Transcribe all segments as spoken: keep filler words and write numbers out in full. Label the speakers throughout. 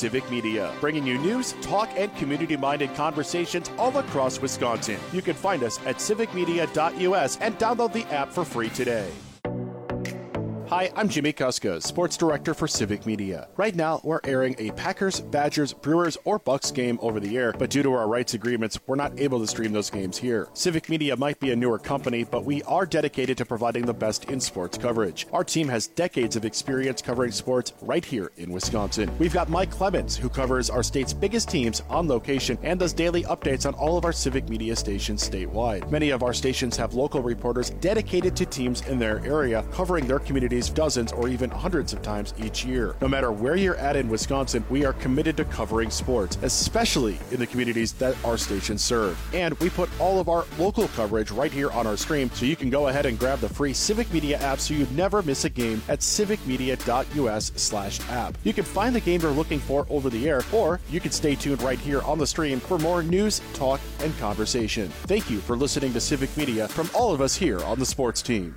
Speaker 1: Civic Media, bringing you news, talk, and community-minded conversations all across Wisconsin. You can find us at civic media dot U S and download the app for free today. Hi, I'm Jimmy Kuska, Sports Director for Civic Media. Right now, we're airing a Packers, Badgers, Brewers, or Bucks game over the air, but due to our rights agreements, we're not able to stream those games here. Civic Media might be a newer company, but we are dedicated to providing the best in sports coverage. Our team has decades of experience covering sports right here in Wisconsin. We've got Mike Clemens, who covers our state's biggest teams on location and does daily updates on all of our Civic Media stations statewide. Many of our stations have local reporters dedicated to teams in their area, covering their communities dozens or even hundreds of times each year. No matter where you're at in Wisconsin, we are committed to covering sports, especially in the communities that our stations serve. And we put all of our local coverage right here on our stream, so you can go ahead and grab the free Civic Media app so you never miss a game at civic media dot U S slash app. You can find the game you're looking for over the air, or you can stay tuned right here on the stream for more news, talk, and conversation. Thank you for listening to Civic Media from all of us here on the sports team.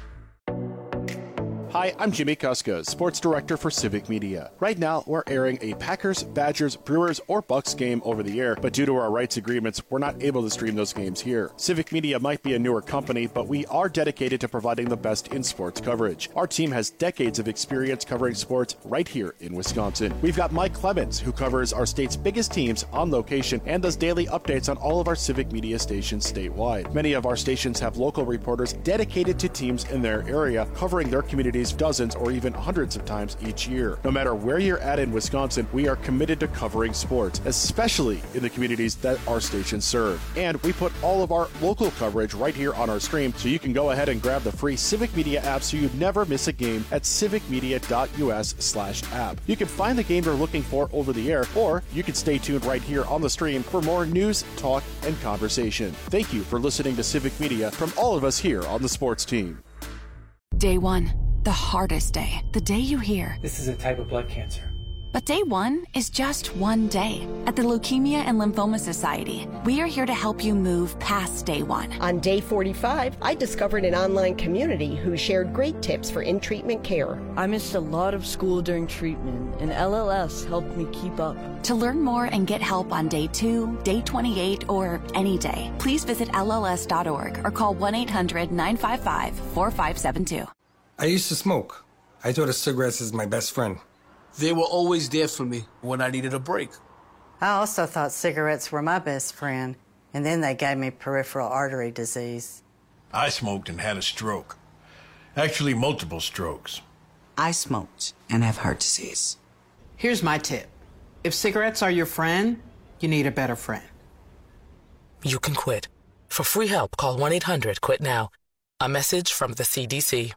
Speaker 1: Hi, I'm Jimmy Kuska, Sports Director for Civic Media. Right now, we're airing a Packers, Badgers, Brewers, or Bucks game over the air, but due to our rights agreements, we're not able to stream those games here. Civic Media might be a newer company, but we are dedicated to providing the best in sports coverage. Our team has decades of experience covering sports right here in Wisconsin. We've got Mike Clemens, who covers our state's biggest teams on location and does daily updates on all of our Civic Media stations statewide. Many of our stations have local reporters dedicated to teams in their area, covering their communities dozens or even hundreds of times each year. No matter where you're at in Wisconsin, we are committed to covering sports, especially in the communities that our stations serve. And we put all of our local coverage right here on our stream, so you can go ahead and grab the free Civic Media app so you never miss a game at civic media dot U S slash app. You can find the game you're looking for over the air, or you can stay tuned right here on the stream for more news, talk, and conversation. Thank you for listening to Civic Media from all of us here on the sports team.
Speaker 2: Day one. The hardest day, the day you hear,
Speaker 3: "This is a type of blood cancer."
Speaker 2: But day one is just one day. At the Leukemia and Lymphoma Society, we are here to help you move past day one.
Speaker 4: On day forty-five, I discovered an online community who shared great tips for in-treatment care.
Speaker 5: I missed a lot of school during treatment, and L L S helped me keep up.
Speaker 2: To learn more and get help on day two, day twenty-eight, or any day, please visit L L S dot org or call one eight hundred nine five five four five seven two.
Speaker 6: I used to smoke. I thought of cigarettes as my best friend.
Speaker 7: They were always there for me when I needed a break.
Speaker 8: I also thought cigarettes were my best friend, and then they gave me peripheral artery disease.
Speaker 9: I smoked and had a stroke. Actually, multiple strokes.
Speaker 10: I smoked and have heart disease.
Speaker 11: Here's my tip. If cigarettes are your friend, you need a better friend.
Speaker 12: You can quit. For free help, call one eight hundred quit now. A message from the C D C.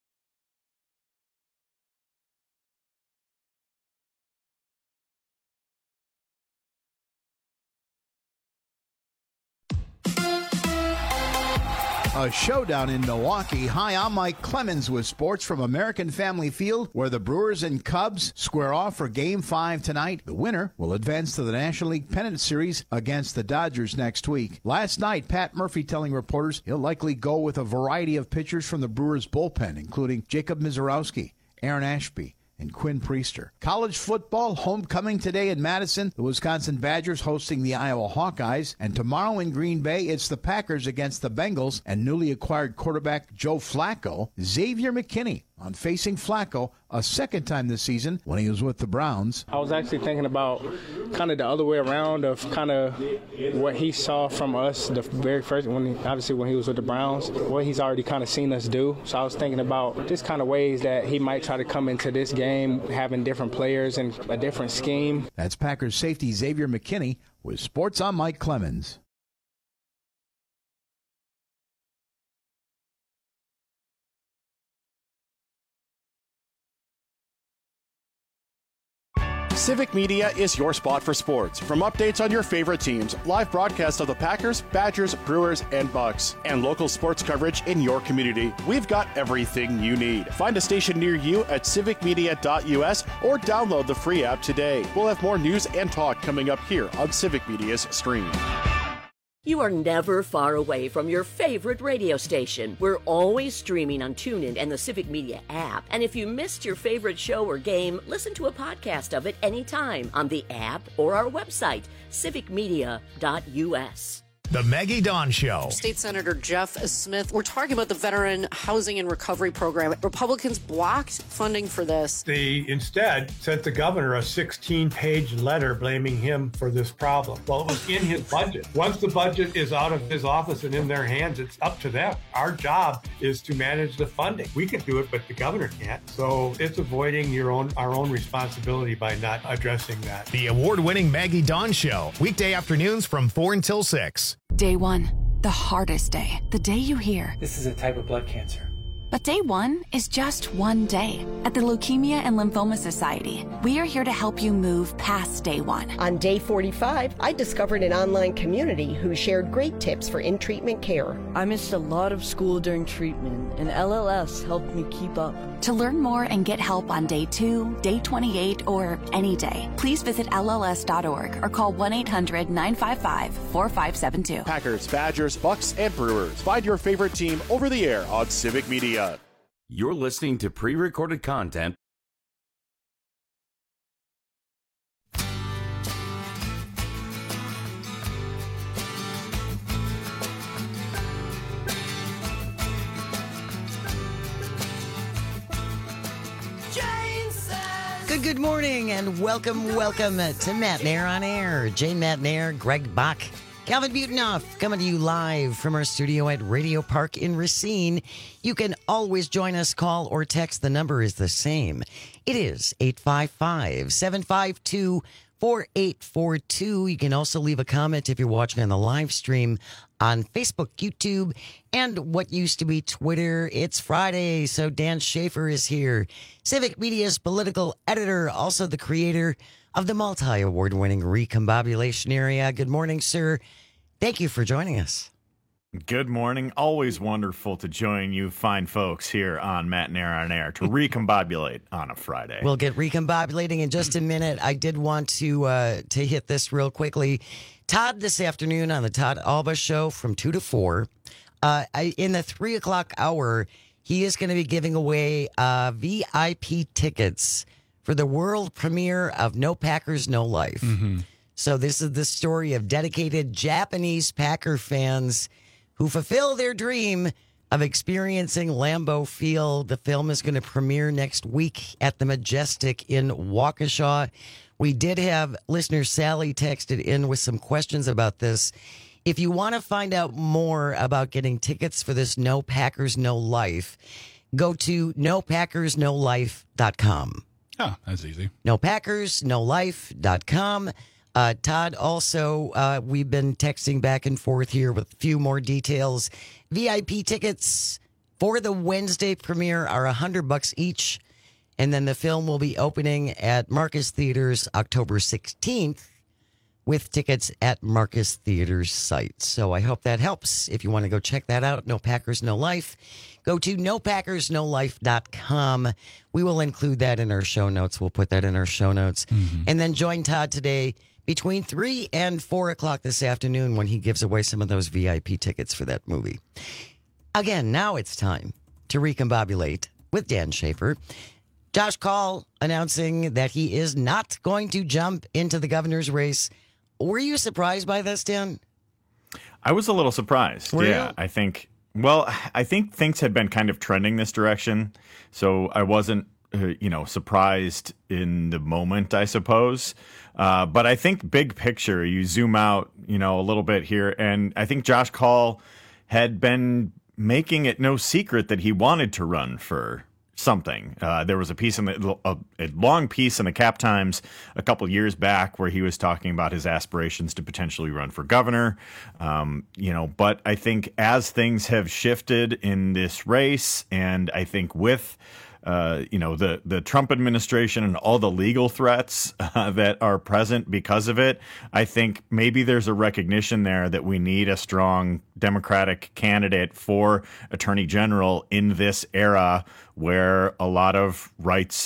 Speaker 13: A showdown in Milwaukee. Hi, I'm Mike Clemens with sports from American Family Field, where the Brewers and Cubs square off for Game five tonight. The winner will advance to the National League Pennant Series against the Dodgers next week. Last night, Pat Murphy telling reporters he'll likely go with a variety of pitchers from the Brewers bullpen, including Jacob Misiorowski, Aaron Ashby, and Quinn Priester. College football, homecoming today in Madison. The Wisconsin Badgers hosting the Iowa Hawkeyes. And tomorrow in Green Bay, it's the Packers against the Bengals and newly acquired quarterback Joe Flacco. Xavier McKinney on facing Flacco a second time this season when he was with the Browns.
Speaker 14: I was actually thinking about kind of the other way around of kind of what he saw from us the very first, when he, obviously when he was with the Browns, what he's already kind of seen us do. So I was thinking about just kind of ways that he might try to come into this game having different players and a different scheme.
Speaker 13: That's Packers safety Xavier McKinney with Sports on Mike Clemens.
Speaker 1: Civic Media is your spot for sports. From updates on your favorite teams, live broadcasts of the Packers, Badgers, Brewers, and Bucks, and local sports coverage in your community, we've got everything you need. Find a station near you at civic media dot U S or download the free app today. We'll have more news and talk coming up here on Civic Media's stream.
Speaker 3: You are never far away from your favorite radio station. We're always streaming on TuneIn and the Civic Media app. And if you missed your favorite show or game, listen to a podcast of it anytime on the app or our website, civic media dot u s.
Speaker 15: The Maggie Dawn Show.
Speaker 16: State Senator Jeff Smith, we're talking about the Veteran Housing and Recovery Program. Republicans blocked funding for this.
Speaker 17: They instead sent the governor a sixteen-page letter blaming him for this problem. Well, it was in his budget. Once the budget is out of his office and in their hands, it's up to them. Our job is to manage the funding. We can do it, but the governor can't. So it's avoiding your own our own responsibility by not addressing that.
Speaker 15: The award-winning Maggie Dawn Show. Weekday afternoons from four until six.
Speaker 2: Day one, the hardest day, the day you hear.
Speaker 18: This is a type of blood cancer.
Speaker 2: But day one is just one day. At the Leukemia and Lymphoma Society, we are here to help you move past day one.
Speaker 4: On day forty-five, I discovered an online community who shared great tips for in-treatment care.
Speaker 5: I missed a lot of school during treatment, and L L S helped me keep up.
Speaker 2: To learn more and get help on day two, day twenty-eight, or any day, please visit L L S dot org or call one eight hundred nine five five four five seven two.
Speaker 1: Packers, Badgers, Bucks, and Brewers. Find your favorite team over the air on Civic Media.
Speaker 19: You're listening to pre-recorded content.
Speaker 20: Good, good morning, and welcome, welcome to Matt Nair on Air. Jane Matt Nair, Greg Bach, Calvin Butenhoff, coming to you live from our studio at Radio Park in Racine. You can always join us, call or text. The number is the same. It is eight five five, seven five two, four eight four two. You can also leave a comment if you're watching on the live stream on Facebook, YouTube, and what used to be Twitter. It's Friday, so Dan Schaefer is here. Civic Media's political editor, also the creator of the multi-award-winning Recombobulation Area. Good morning, sir. Thank you for joining us.
Speaker 21: Good morning. Always wonderful to join you fine folks here on Matt Nair on Air to recombobulate on a Friday.
Speaker 20: We'll get recombobulating in just a minute. I did want to uh, to hit this real quickly. Todd this afternoon on the Todd Alba Show from two to four. Uh, I, in the three o'clock hour, he is going to be giving away uh, V I P tickets for the world premiere of No Packers, No Life. Mm-hmm. So this is the story of dedicated Japanese Packer fans who fulfill their dream of experiencing Lambeau Field. The film is going to premiere next week at the Majestic in Waukesha. We did have listener Sally texted in with some questions about this. If you want to find out more about getting tickets for this No Packers, No Life, go to no packers no life dot com.
Speaker 22: Oh, that's easy.
Speaker 20: no packers no life dot com. Uh, Todd, also, uh, we've been texting back and forth here with a few more details. V I P tickets for the Wednesday premiere are one hundred bucks each. And then the film will be opening at Marcus Theaters October sixteenth with tickets at Marcus Theaters site. So I hope that helps. If you want to go check that out, No Packers, No Life, go to no packers no life dot com. We will include that in our show notes. We'll put that in our show notes. Mm-hmm. And then join Todd today between three and four o'clock this afternoon when he gives away some of those V I P tickets for that movie. Again, now it's time to recombobulate with Dan Schaefer. Josh Kaul announcing that he is not going to jump into the governor's race. Were you surprised by this, Dan?
Speaker 21: I was a little surprised.
Speaker 20: Were
Speaker 21: yeah,
Speaker 20: you?
Speaker 21: I think, well, I think things had been kind of trending this direction. So I wasn't, uh, you know, surprised in the moment, I suppose. Uh, but I think big picture, you zoom out, you know, a little bit here. And I think Josh Kaul had been making it no secret that he wanted to run for something. Uh, there was a piece in the a, a long piece in the Cap Times a couple years back where he was talking about his aspirations to potentially run for governor. Um, you know, but I think as things have shifted in this race, and I think with Uh, you know, the, the Trump administration and all the legal threats uh, that are present because of it, I think maybe there's a recognition there that we need a strong Democratic candidate for Attorney General in this era where a lot of rights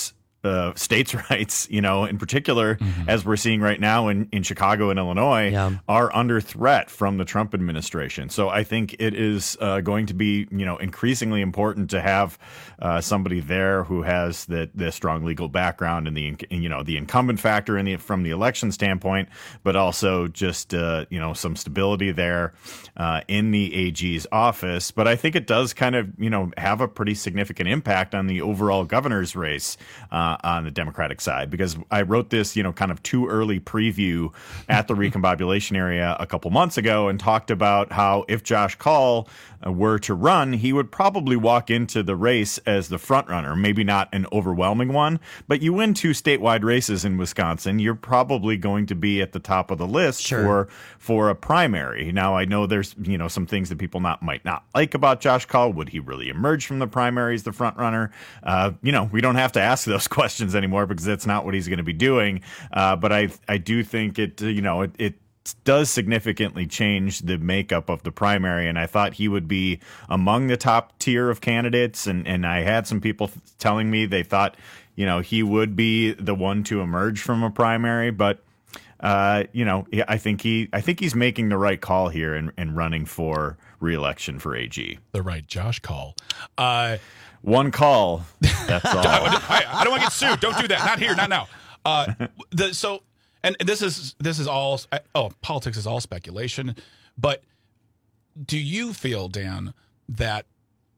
Speaker 21: uh, states' rights, you know, in particular,
Speaker 18: Mm-hmm.
Speaker 21: as we're seeing right now in, in Chicago and Illinois,
Speaker 20: Yeah.
Speaker 21: are under threat from the Trump administration. So I think it is uh, going to be, you know, increasingly important to have uh, somebody there who has the, the strong legal background and the, you know, the incumbent factor in the, from the election standpoint, but also just, uh, you know, some stability there uh, in the A G's office. But I think it does kind of, you know, have a pretty significant impact on the overall governor's race uh, on the Democratic side, because I wrote this, you know, kind of too early preview at the recombobulation area a couple months ago and talked about how if Josh Kaul uh, were to run, he would probably walk into the race as the front runner, maybe not an overwhelming one, but you win two statewide races in Wisconsin, you're probably going to be at the top of the list
Speaker 20: Sure.
Speaker 21: for for a primary. Now, I know there's, you know, some things that people not might not like about Josh Kaul. Would he really emerge from the primary as the front runner? Uh, you know, we don't have to ask those questions anymore because that's not what he's going to be doing. Uh, but I I do think it, you know, it, it does significantly change the makeup of the primary, and I thought he would be among the top tier of candidates, and, and I had some people telling me they thought, you know, he would be the one to emerge from a primary, but uh, you know, I think he I think he's making the right call here and, and running for re-election for A G.
Speaker 18: The right Josh call. Uh,
Speaker 21: One call. That's all.
Speaker 18: I, I don't want to get sued. Don't do that. Not here. Not now. Uh, the, so, and this is this is all. Oh, politics is all speculation. But do you feel, Dan, that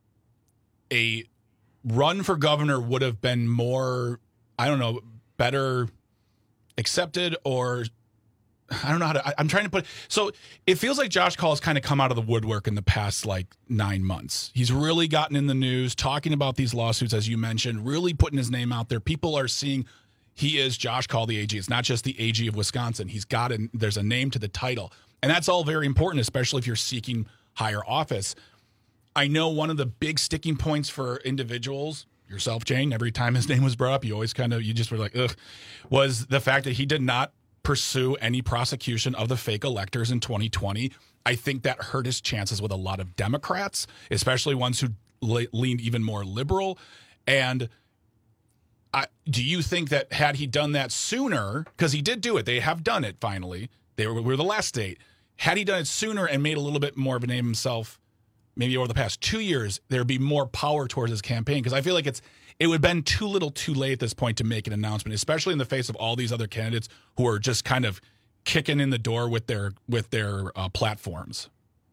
Speaker 18: a run for governor would have been more, I don't know, better accepted, or I don't know how to, I, I'm trying to put, so it feels like Josh Kaul has kind of come out of the woodwork in the past like nine months. He's really gotten in the news, talking about these lawsuits, as you mentioned, really putting his name out there. People are seeing he is Josh Kaul, the A G. It's not just the A G of Wisconsin. He's got a, there's a name to the title. And that's all very important, especially if you're seeking higher office. I know one of the big sticking points for individuals, yourself, Jane, every time his name was brought up, you always kind of, you just were like, ugh, was the fact that he did not pursue any prosecution of the fake electors in twenty twenty. I think that hurt his chances with a lot of Democrats, especially ones who le- leaned even more liberal. And I, do you think that had he done that sooner, because he did do it, they have done it finally, they were, we were the last state, had he done it sooner and made a little bit more of a name himself, maybe over the past two years, there'd be more power towards his campaign? Because I feel like it's it would have been too little too late at this point to make an announcement, especially in the face of all these other candidates who are just kind of kicking in the door with their with their uh, platforms.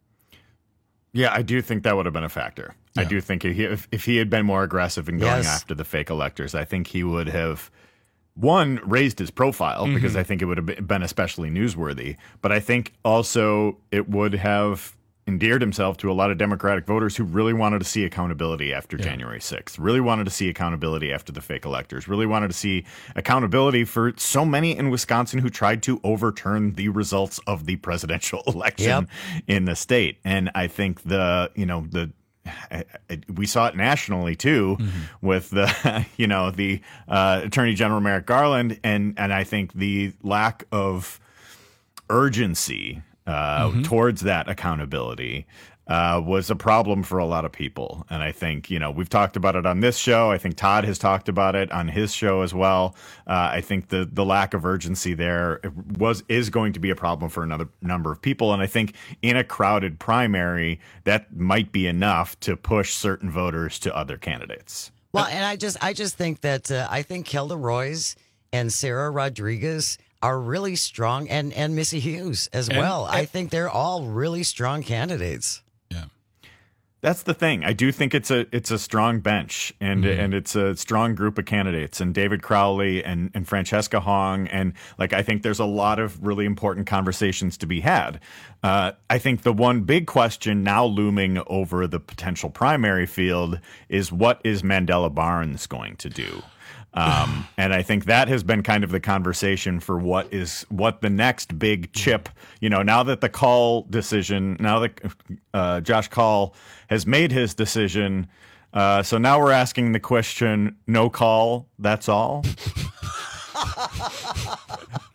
Speaker 21: Yeah, I do think that would have been a factor.
Speaker 18: Yeah.
Speaker 21: I do think if he, if, if he had been more aggressive in going
Speaker 20: Yes.
Speaker 21: after the fake electors, I think he would have, one, raised his profile,
Speaker 18: Mm-hmm.
Speaker 21: because I think it would have been especially newsworthy. But I think also it would have endeared himself to a lot of Democratic voters who really wanted to see accountability after
Speaker 18: Yeah.
Speaker 21: January sixth, really wanted to see accountability after the fake electors, really wanted to see accountability for so many in Wisconsin who tried to overturn the results of the presidential election
Speaker 20: Yep.
Speaker 21: in the state. And I think the, you know, the, I, I, we saw it nationally too,
Speaker 18: Mm-hmm.
Speaker 21: with the, you know, the uh, Attorney General Merrick Garland, and and I think the lack of urgency uh,
Speaker 18: Mm-hmm.
Speaker 21: towards that accountability uh, was a problem for a lot of people. And I think, you know, we've talked about it on this show. I think Todd has talked about it on his show as well. Uh, I think the the lack of urgency there was is going to be a problem for another number of people. And I think in a crowded primary, that might be enough to push certain voters to other candidates.
Speaker 20: Well, and I just I just think that uh, I think Kelda Roys and Sarah Rodriguez are really strong, and, and Missy Hughes as
Speaker 18: And-
Speaker 20: well. I
Speaker 18: and-
Speaker 20: think they're all really strong candidates.
Speaker 21: That's the thing. I do think it's a it's a strong bench, and
Speaker 18: Mm-hmm.
Speaker 21: and it's a strong group of candidates, and David Crowley and, and Francesca Hong, and like I think there's a lot of really important conversations to be had. Uh, I think the one big question now looming over the potential primary field is, what is Mandela Barnes going to do? Um, and I think that has been kind of the conversation for what is what the next big chip, you know, now that the Kaul decision, now that uh, Josh Kaul has made his decision. Uh, so now we're asking the question, no call, that's all.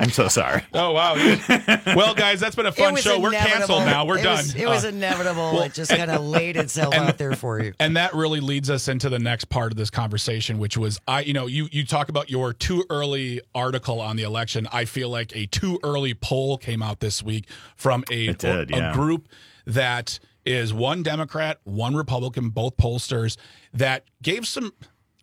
Speaker 21: I'm so sorry.
Speaker 18: Oh, wow. Well, guys, that's been a fun show. We're canceled now. We're
Speaker 20: it
Speaker 18: done.
Speaker 20: Was, it was
Speaker 18: uh,
Speaker 20: inevitable.
Speaker 18: well,
Speaker 20: it just kind of laid itself
Speaker 18: and,
Speaker 20: out there for you.
Speaker 18: And that really leads us into the next part of this conversation, which was, I, you know, you, you talk about your too early article on the election. I feel like a too early poll came out this week from a,
Speaker 21: did,
Speaker 18: a,
Speaker 21: yeah.
Speaker 18: a group that is one Democrat, one Republican, both pollsters that gave some,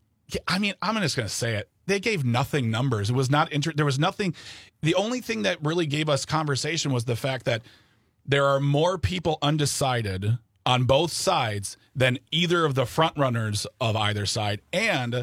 Speaker 18: I mean, I'm just going to say it. They gave nothing numbers. It was not inter- there was nothing. The only thing that really gave us conversation was the fact that there are more people undecided on both sides than either of the front runners of either side. And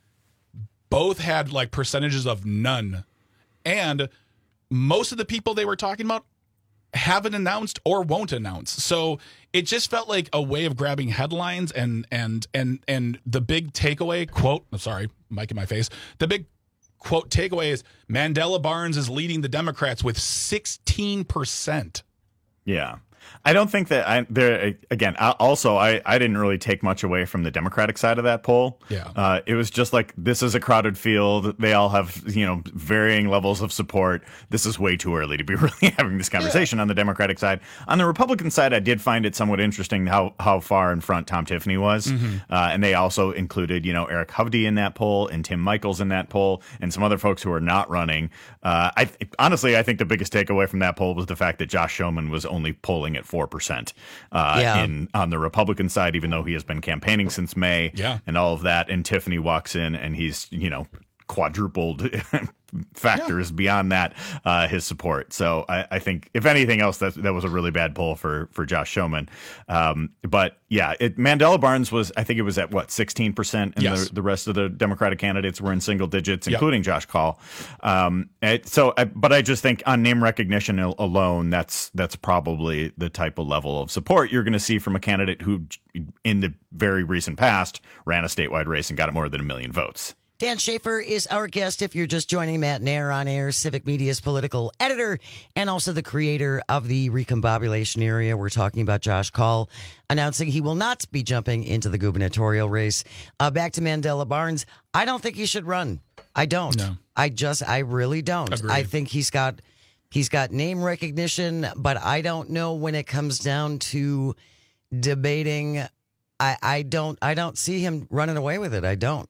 Speaker 18: both had like percentages of none. And most of the people they were talking about haven't announced or won't announce. So it just felt like a way of grabbing headlines and and and and the big takeaway quote, I'm sorry, mic in my face. The big quote takeaway is Mandela Barnes is leading the Democrats with sixteen percent.
Speaker 21: Yeah. I don't think that I there again. Also, I, I didn't really take much away from the Democratic side of that poll.
Speaker 18: Yeah,
Speaker 21: uh, it was just like this is a crowded field. They all have you know varying levels of support. This is way too early to be really having this conversation yeah. on the Democratic side. On the Republican side, I did find it somewhat interesting how how far in front Tom Tiffany was, mm-hmm. uh, and they also included you know Eric Hovde in that poll and Tim Michels in that poll and some other folks who are not running. Uh, I honestly, I think the biggest takeaway from that poll was the fact that Josh Schoeman was only polling at four percent uh,
Speaker 20: yeah.
Speaker 21: in on the Republican side, even though he has been campaigning since May
Speaker 18: yeah.
Speaker 21: and all of that. And Tiffany walks in and he's, you know, quadrupled factors yeah. beyond that, uh, his support. So I, I think, if anything else, that that was a really bad poll for for Josh Schoeman. Um, but yeah, it, Mandela Barnes was, I think it was at what, sixteen percent, and
Speaker 18: yes.
Speaker 21: the, the rest of the Democratic candidates were in single digits,
Speaker 18: yep.
Speaker 21: including Josh Kaul. Um, it, so, I, but I just think on name recognition alone, that's that's probably the type of level of support you're going to see from a candidate who, in the very recent past, ran a statewide race and got more than a million votes.
Speaker 20: Dan Schaefer is our guest. If you're just joining, Matt Nair on air, Civic Media's political editor and also the creator of the Recombobulation Area. We're talking about Josh Kaul announcing he will not be jumping into the gubernatorial race. Uh, back to Mandela Barnes. I don't think he should run. I don't.
Speaker 18: No.
Speaker 20: I just, I really don't.
Speaker 18: Agreed.
Speaker 20: I think he's got, he's got name recognition, but I don't know when it comes down to debating. I, I don't, I don't see him running away with it. I don't.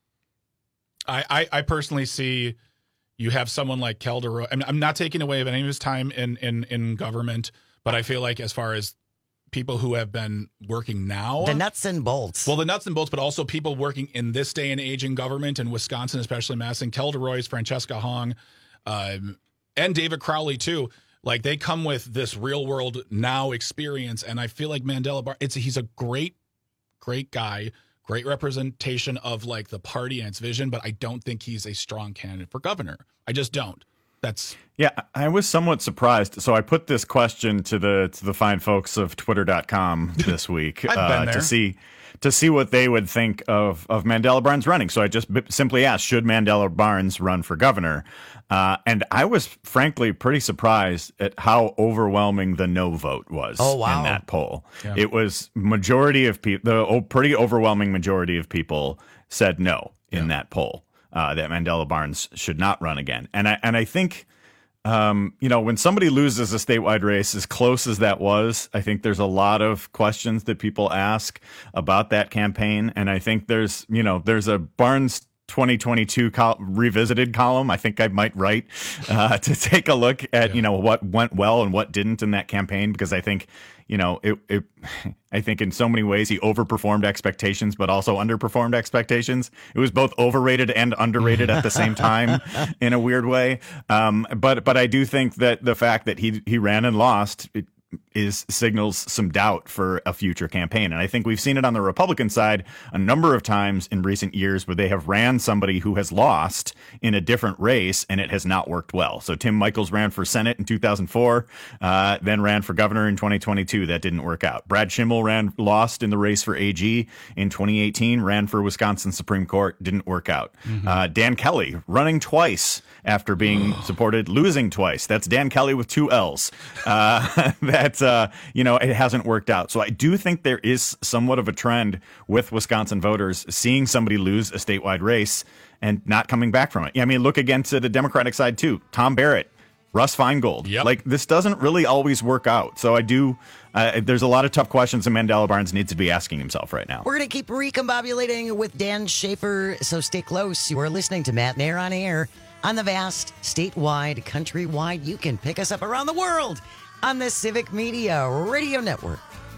Speaker 18: I, I, I personally see you have someone like Calderon. I mean, I'm not taking away any of his time in, in, in government, but I feel like as far as people who have been working now.
Speaker 20: The nuts and bolts.
Speaker 18: Well, the nuts and bolts, but also people working in this day and age in government in Wisconsin, especially Madison, Kelderoy's, Francesca Hong, um, and David Crowley, too. Like, they come with this real world now experience. And I feel like Mandela Bar, it's he's a great, great guy. Great representation of like the party and its vision, but I don't think he's a strong candidate for governor. I just don't. That's
Speaker 21: yeah. I was somewhat surprised. So I put this question to the to the fine folks of Twitter dot com this week
Speaker 18: I've
Speaker 21: uh,
Speaker 18: been there.
Speaker 21: to see to see what they would think of of Mandela Barnes running. So I just b- simply asked, should Mandela Barnes run for governor? Uh, and I was frankly pretty surprised at how overwhelming the no vote was
Speaker 20: oh, wow.
Speaker 21: in that poll.
Speaker 18: Yeah.
Speaker 21: It was majority of people, the oh, pretty overwhelming majority of people said no in yeah. that poll, uh, that Mandela Barnes should not run again. And I and I think, um, you know, when somebody loses a statewide race as close as that was, I think there's a lot of questions that people ask about that campaign. And I think there's, you know, there's a Barnes twenty twenty-two col- revisited column I think I might write uh, to take a look at, yeah. you know, what went well and what didn't in that campaign, because I think, you know, it, it I think in so many ways he overperformed expectations, but also underperformed expectations. It was both overrated and underrated at the same time in a weird way. Um, but but I do think that the fact that he he ran and lost, it, is signals some doubt for a future campaign. And I think we've seen it on the Republican side a number of times in recent years where they have ran somebody who has lost in a different race and it has not worked well. So Tim Michels ran for Senate in two thousand four, uh, then ran for governor in twenty twenty-two. That didn't work out. Brad Schimmel ran, lost in the race for A G in twenty eighteen, ran for Wisconsin Supreme Court, didn't work out. Mm-hmm. Uh, Dan Kelly running twice after being supported, losing twice. That's Dan Kelly with two L's. Uh, that that, uh, you know, it hasn't worked out. So I do think there is somewhat of a trend with Wisconsin voters seeing somebody lose a statewide race and not coming back from it. I mean, look again to the Democratic side, too. Tom Barrett, Russ Feingold. Yep. Like, this doesn't really always work out. So I do, uh, there's a lot of tough questions that Mandela Barnes needs to be asking himself right now.
Speaker 20: We're going to keep recombobulating with Dan Schaefer, so stay close. You are listening to Matt Nair on Air on the vast, statewide, countrywide. You can pick us up around the world on the Civic Media Radio Network.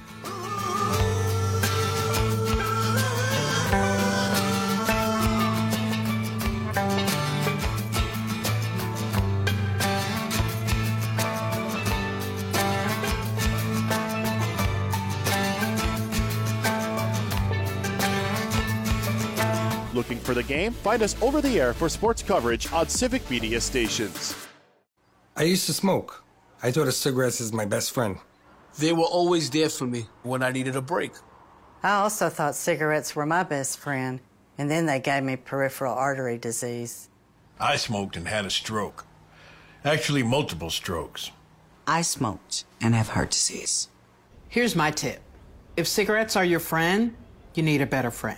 Speaker 1: Looking for the game? Find us over the air for sports coverage on Civic Media stations.
Speaker 6: I used to smoke. I thought of cigarettes as my best friend.
Speaker 7: They were always there for me when I needed a break.
Speaker 8: I also thought cigarettes were my best friend, and then they gave me peripheral artery disease.
Speaker 9: I smoked and had a stroke. Actually, multiple strokes.
Speaker 10: I smoked and have heart disease.
Speaker 11: Here's my tip. If cigarettes are your friend, you need a better friend.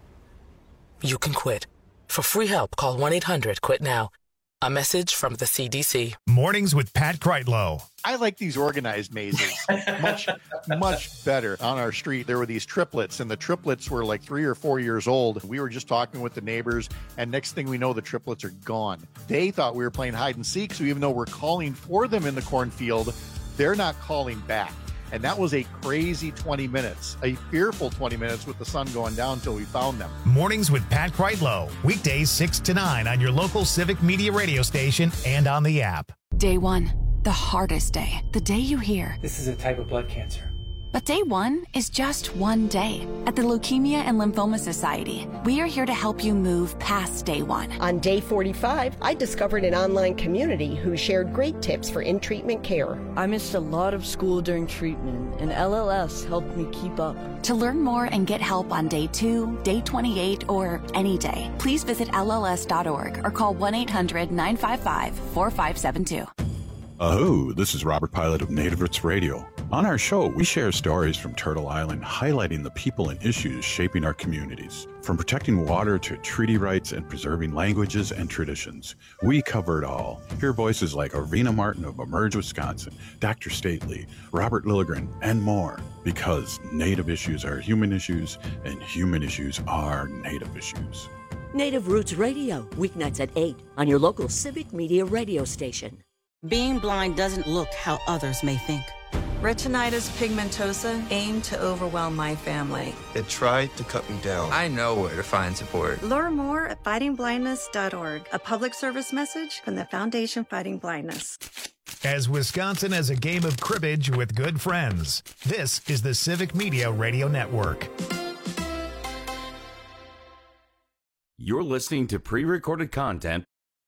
Speaker 12: You can quit. For free help, call one eight hundred quit now. A message from the C D C.
Speaker 15: Mornings with Pat Kreitlow.
Speaker 22: I like these organized mazes much, much better. On our street, there were these triplets, and the triplets were like three or four years old. We were just talking with the neighbors, and next thing we know, the triplets are gone. They thought we were playing hide and seek, so even though we're calling for them in the cornfield, they're not calling back. And that was a crazy twenty minutes, a fearful twenty minutes with the sun going down until we found them.
Speaker 15: Mornings with Pat Kreitlow. Weekdays six to nine on your local Civic Media radio station and on the app.
Speaker 2: Day one, the hardest day. The day you hear,
Speaker 23: this is a type of blood cancer.
Speaker 2: But day one is just one day. At the Leukemia and Lymphoma Society, we are here to help you move past day one.
Speaker 4: On day forty-five, I discovered an online community who shared great tips for in-treatment care.
Speaker 5: I missed a lot of school during treatment, and L L S helped me keep up.
Speaker 2: To learn more and get help on day two, day twenty-eight, or any day, please visit L L S dot org or call one eight hundred nine five five four five seven two.
Speaker 24: Aho, this is Robert Pilot of Native Roots Radio. On our show, we share stories from Turtle Island highlighting the people and issues shaping our communities. From protecting water to treaty rights and preserving languages and traditions, we cover it all. Hear voices like Arvina Martin of Emerge Wisconsin, Doctor Stately, Robert Lilligren, and more. Because Native issues are human issues, and human issues are Native issues.
Speaker 3: Native Roots Radio, weeknights at eight on your local Civic Media radio station.
Speaker 25: Being blind doesn't look how others may think.
Speaker 26: Retinitis pigmentosa aimed to overwhelm my family.
Speaker 27: It tried to cut me down. I know where to find support.
Speaker 26: Learn more at fighting blindness dot org, a public service message from the Foundation Fighting Blindness.
Speaker 15: As Wisconsin as a game of cribbage with good friends, this is the Civic Media Radio Network.
Speaker 19: You're listening to pre-recorded content.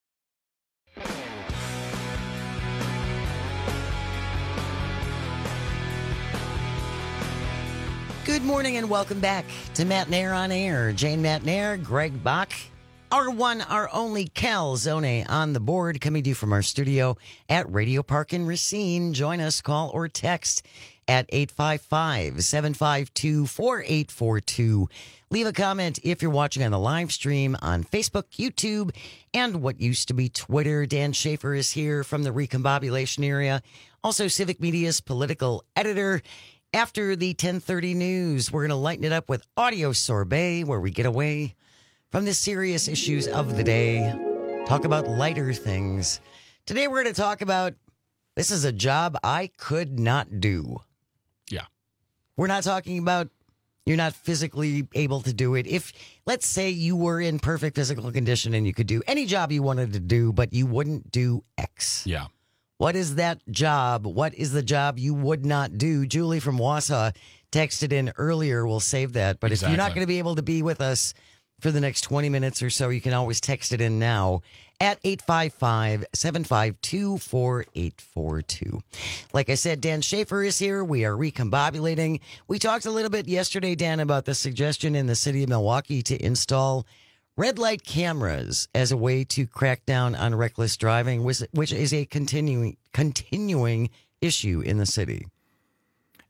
Speaker 20: Good morning and welcome back to Matt Nair on Air. Jane Matt Nair, Greg Bach, our one, our only Cal Zone on the board, coming to you from our studio at Radio Park in Racine. Join us, call or text at eight five five, seven five two, four eight four two. Leave a comment if you're watching on the live stream on Facebook, YouTube, and what used to be Twitter. Dan Schaefer is here from the Recombobulation area. Also, Civic Media's political editor. After the ten thirty news, we're going to lighten it up with Audio Sorbet, where we get away from the serious issues of the day, talk about lighter things. Today, we're going to talk about, this is a job I could not do.
Speaker 18: Yeah.
Speaker 20: We're not talking about you're not physically able to do it. If, let's say you were in perfect physical condition and you could do any job you wanted to do, but you wouldn't do X.
Speaker 18: Yeah.
Speaker 20: What is that job? What is the job you would not do? Julie from Wausau texted in earlier. We'll save that. But exactly. If you're not going to be able to be with us for the next twenty minutes or so, you can always text it in now at eight five five, seven five two, four eight four two. Like I said, Dan Schaefer is here. We are recombobulating. We talked a little bit yesterday, Dan, about the suggestion in the city of Milwaukee to install red light cameras as a way to crack down on reckless driving, which is a continuing continuing issue in the city.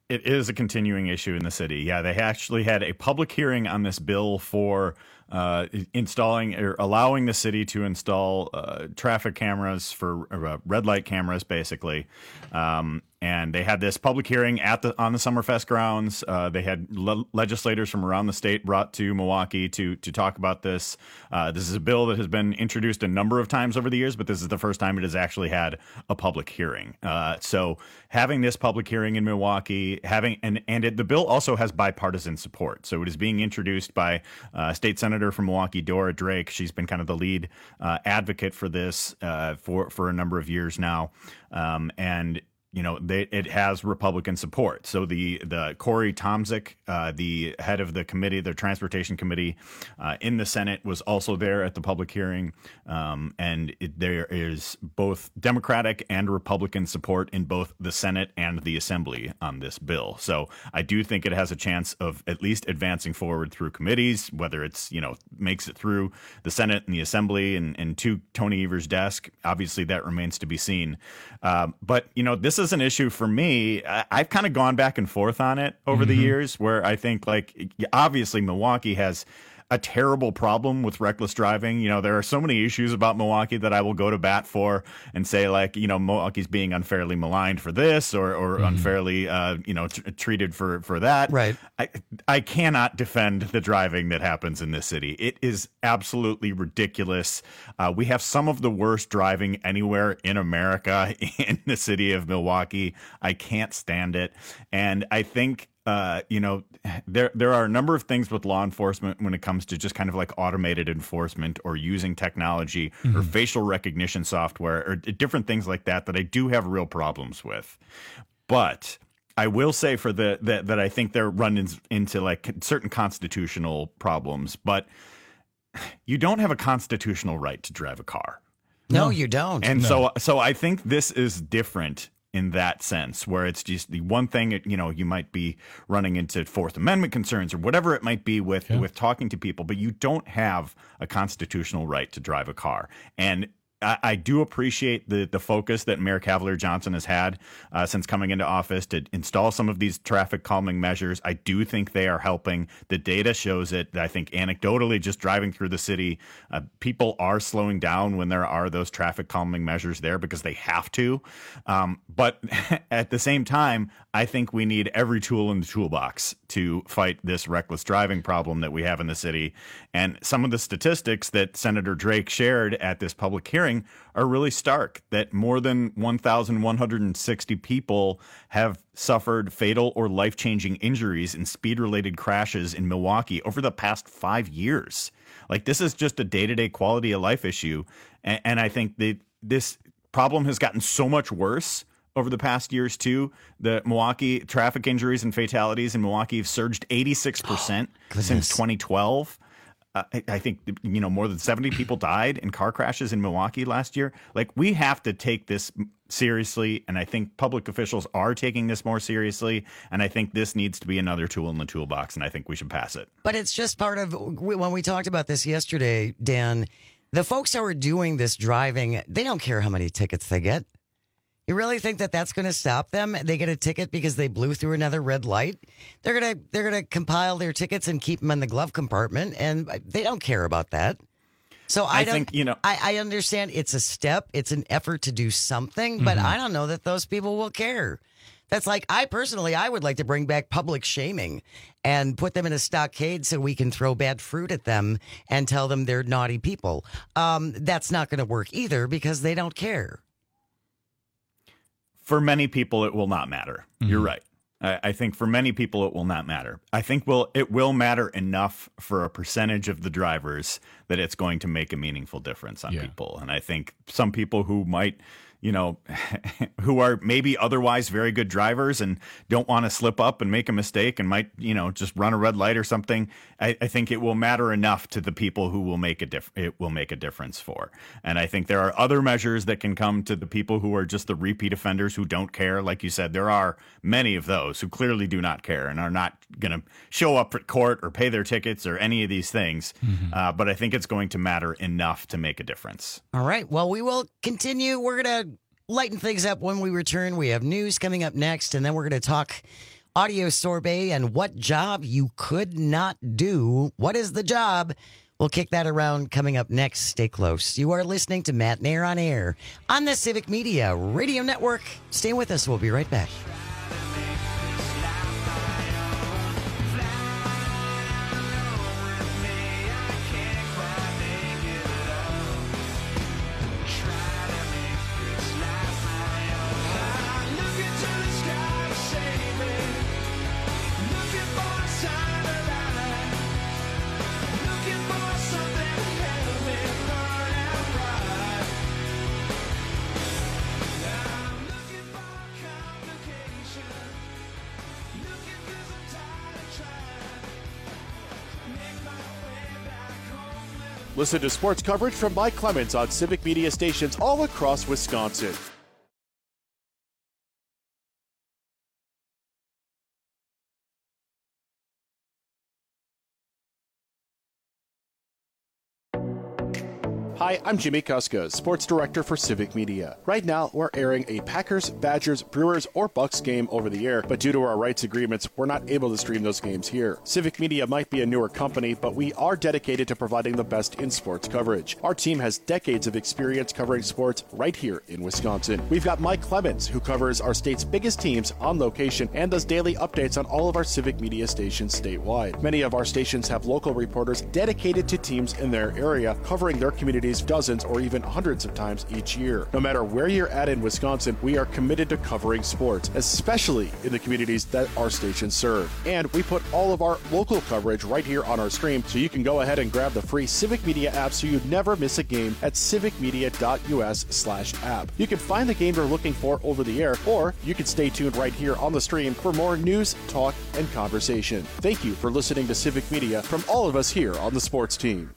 Speaker 1: it is a continuing issue in the city. Yeah, they actually had a public hearing on this bill for uh, installing or allowing the city to install uh, traffic cameras for uh, red light cameras, basically. Um, and they had this public hearing at the on the Summerfest grounds. Uh, they had le- legislators from around the state brought to Milwaukee to to talk about this. Uh, this is a bill that has been introduced a number of times over the years, but this is the first time it has actually had a public hearing. Uh, so having this public hearing in Milwaukee, having and and it, the bill also has bipartisan support. So it is being introduced by uh, State Senator from Milwaukee, Dora Drake. She's been kind of the lead uh, advocate for this uh, for for a number of years now, um, and. You know, they, it has Republican support. So the the Corey Tomczyk, uh, the head of the committee, the transportation committee uh, in the Senate, was also there at the public hearing. Um, and it, there is both Democratic and Republican support in both the Senate and the Assembly on this bill. So I do think it has a chance of at least advancing forward through committees, whether it's, you know, makes it through the Senate and the Assembly and, and to Tony Evers' desk. Obviously, that remains to be seen. Um, but, you know, this is an issue for me. I, I've kind of gone back and forth on it over mm-hmm. the years, where I think, like, obviously Milwaukee has a terrible problem with reckless driving. You know, there are so many issues about Milwaukee that I will go to bat for and say, like, you know, Milwaukee's being unfairly maligned for this or, or mm-hmm. unfairly, uh, you know, t- treated for, for that.
Speaker 20: Right.
Speaker 1: I, I cannot defend the driving that happens in this city. It is absolutely ridiculous. Uh, we have some of the worst driving anywhere in America in the city of Milwaukee. I can't stand it. And I think, Uh, you know, there there are a number of things with law enforcement when it comes to just kind of like automated enforcement or using technology mm-hmm. or facial recognition software or different things like that that I do have real problems with. But I will say for the that that I think they're running into like certain constitutional problems. But you don't have a constitutional right to drive a car.
Speaker 20: No, you don't.
Speaker 1: And
Speaker 20: no.
Speaker 1: so so I think this is different in that sense, where it's just the one thing, you know, you might be running into Fourth Amendment concerns or whatever it might be with, yeah. with talking to people, but you don't have a constitutional right to drive a car. And I, I do appreciate the the focus that Mayor Cavalier Johnson has had uh, since coming into office to install some of these traffic calming measures. I do think they are helping. The data shows it. I think anecdotally, just driving through the city, uh, people are slowing down when there are those traffic calming measures there because they have to. Um, but at the same time, I think we need every tool in the toolbox to fight this reckless driving problem that we have in the city. And some of the statistics that Senator Drake shared at this public hearing are really stark, that more than one thousand one hundred sixty people have suffered fatal or life-changing injuries in speed-related crashes in Milwaukee over the past five years. Like, this is just a day-to-day quality of life issue. And, and I think that this problem has gotten so much worse over the past years, too. The Milwaukee traffic injuries and fatalities in Milwaukee have surged eighty-six percent oh, since twenty twelve. Uh, I, I think, you know, more than seventy people died in car crashes in Milwaukee last year. Like, we have to take this seriously, and I think public officials are taking this more seriously, and I think this needs to be another tool in the toolbox, and I think we should pass it.
Speaker 20: But it's just part of, when we talked about this yesterday, Dan, the folks who are doing this driving, they don't care how many tickets they get. You really think that that's going to stop them? They get a ticket because they blew through another red light. They're going to they're going to compile their tickets and keep them in the glove compartment, and they don't care about that. So I,
Speaker 1: I
Speaker 20: don't
Speaker 1: think, you know,
Speaker 20: I, I understand it's a step, it's an effort to do something, but mm-hmm. I don't know that those people will care. That's like, I personally, I would like to bring back public shaming and put them in a stockade so we can throw bad fruit at them and tell them they're naughty people. Um, that's not going to work either because they don't care.
Speaker 1: For many people, it will not matter. Mm-hmm. You're right. I, I think for many people, it will not matter. I think will it will matter enough for a percentage of the drivers that it's going to make a meaningful difference on yeah. people. And I think some people who might, you know, who are maybe otherwise very good drivers and don't want to slip up and make a mistake and might, you know, just run a red light or something. I, I think it will matter enough to the people who will make a diff- it will make a difference for. And I think there are other measures that can come to the people who are just the repeat offenders who don't care. Like you said, there are many of those who clearly do not care and are not going to show up at court or pay their tickets or any of these things. Mm-hmm. Uh, but I think it's going to matter enough to make a difference.
Speaker 20: All right. Well, we will continue. We're going to lighten things up when we return. We have news coming up next, and then we're going to talk audio sorbet, and what job you could not do. What is the job? We'll kick that around coming up next. Stay close. You are listening to Matt Nair on Air on the Civic Media Radio Network. Stay with us. We'll be right back.
Speaker 6: Listen to sports coverage from Mike Clemens on Civic Media stations all across Wisconsin. Hi, I'm Jimmy Kuska, Sports Director for Civic Media. Right now, we're airing a Packers, Badgers, Brewers, or Bucks game over the air, but due to our rights agreements, we're not able to stream those games here. Civic Media might be a newer company, but we are dedicated to providing the best in sports coverage. Our team has decades of experience covering sports right here in Wisconsin. We've got Mike Clemens, who covers our state's biggest teams on location and does daily updates on all of our Civic Media stations statewide. Many of our stations have local reporters dedicated to teams in their area, covering their communities dozens or even hundreds of times each year. No matter where you're at in Wisconsin, we are committed to covering sports, especially in the communities that our stations serve. And we put all of our local coverage right here on our stream, so you can go ahead and grab the free Civic Media app so you never miss a game at civicmedia.us slash app. You can find the game you're looking for over the air, or you can stay tuned right here on the stream for more news, talk, and conversation. Thank you for listening to Civic Media from all of us here on the sports team.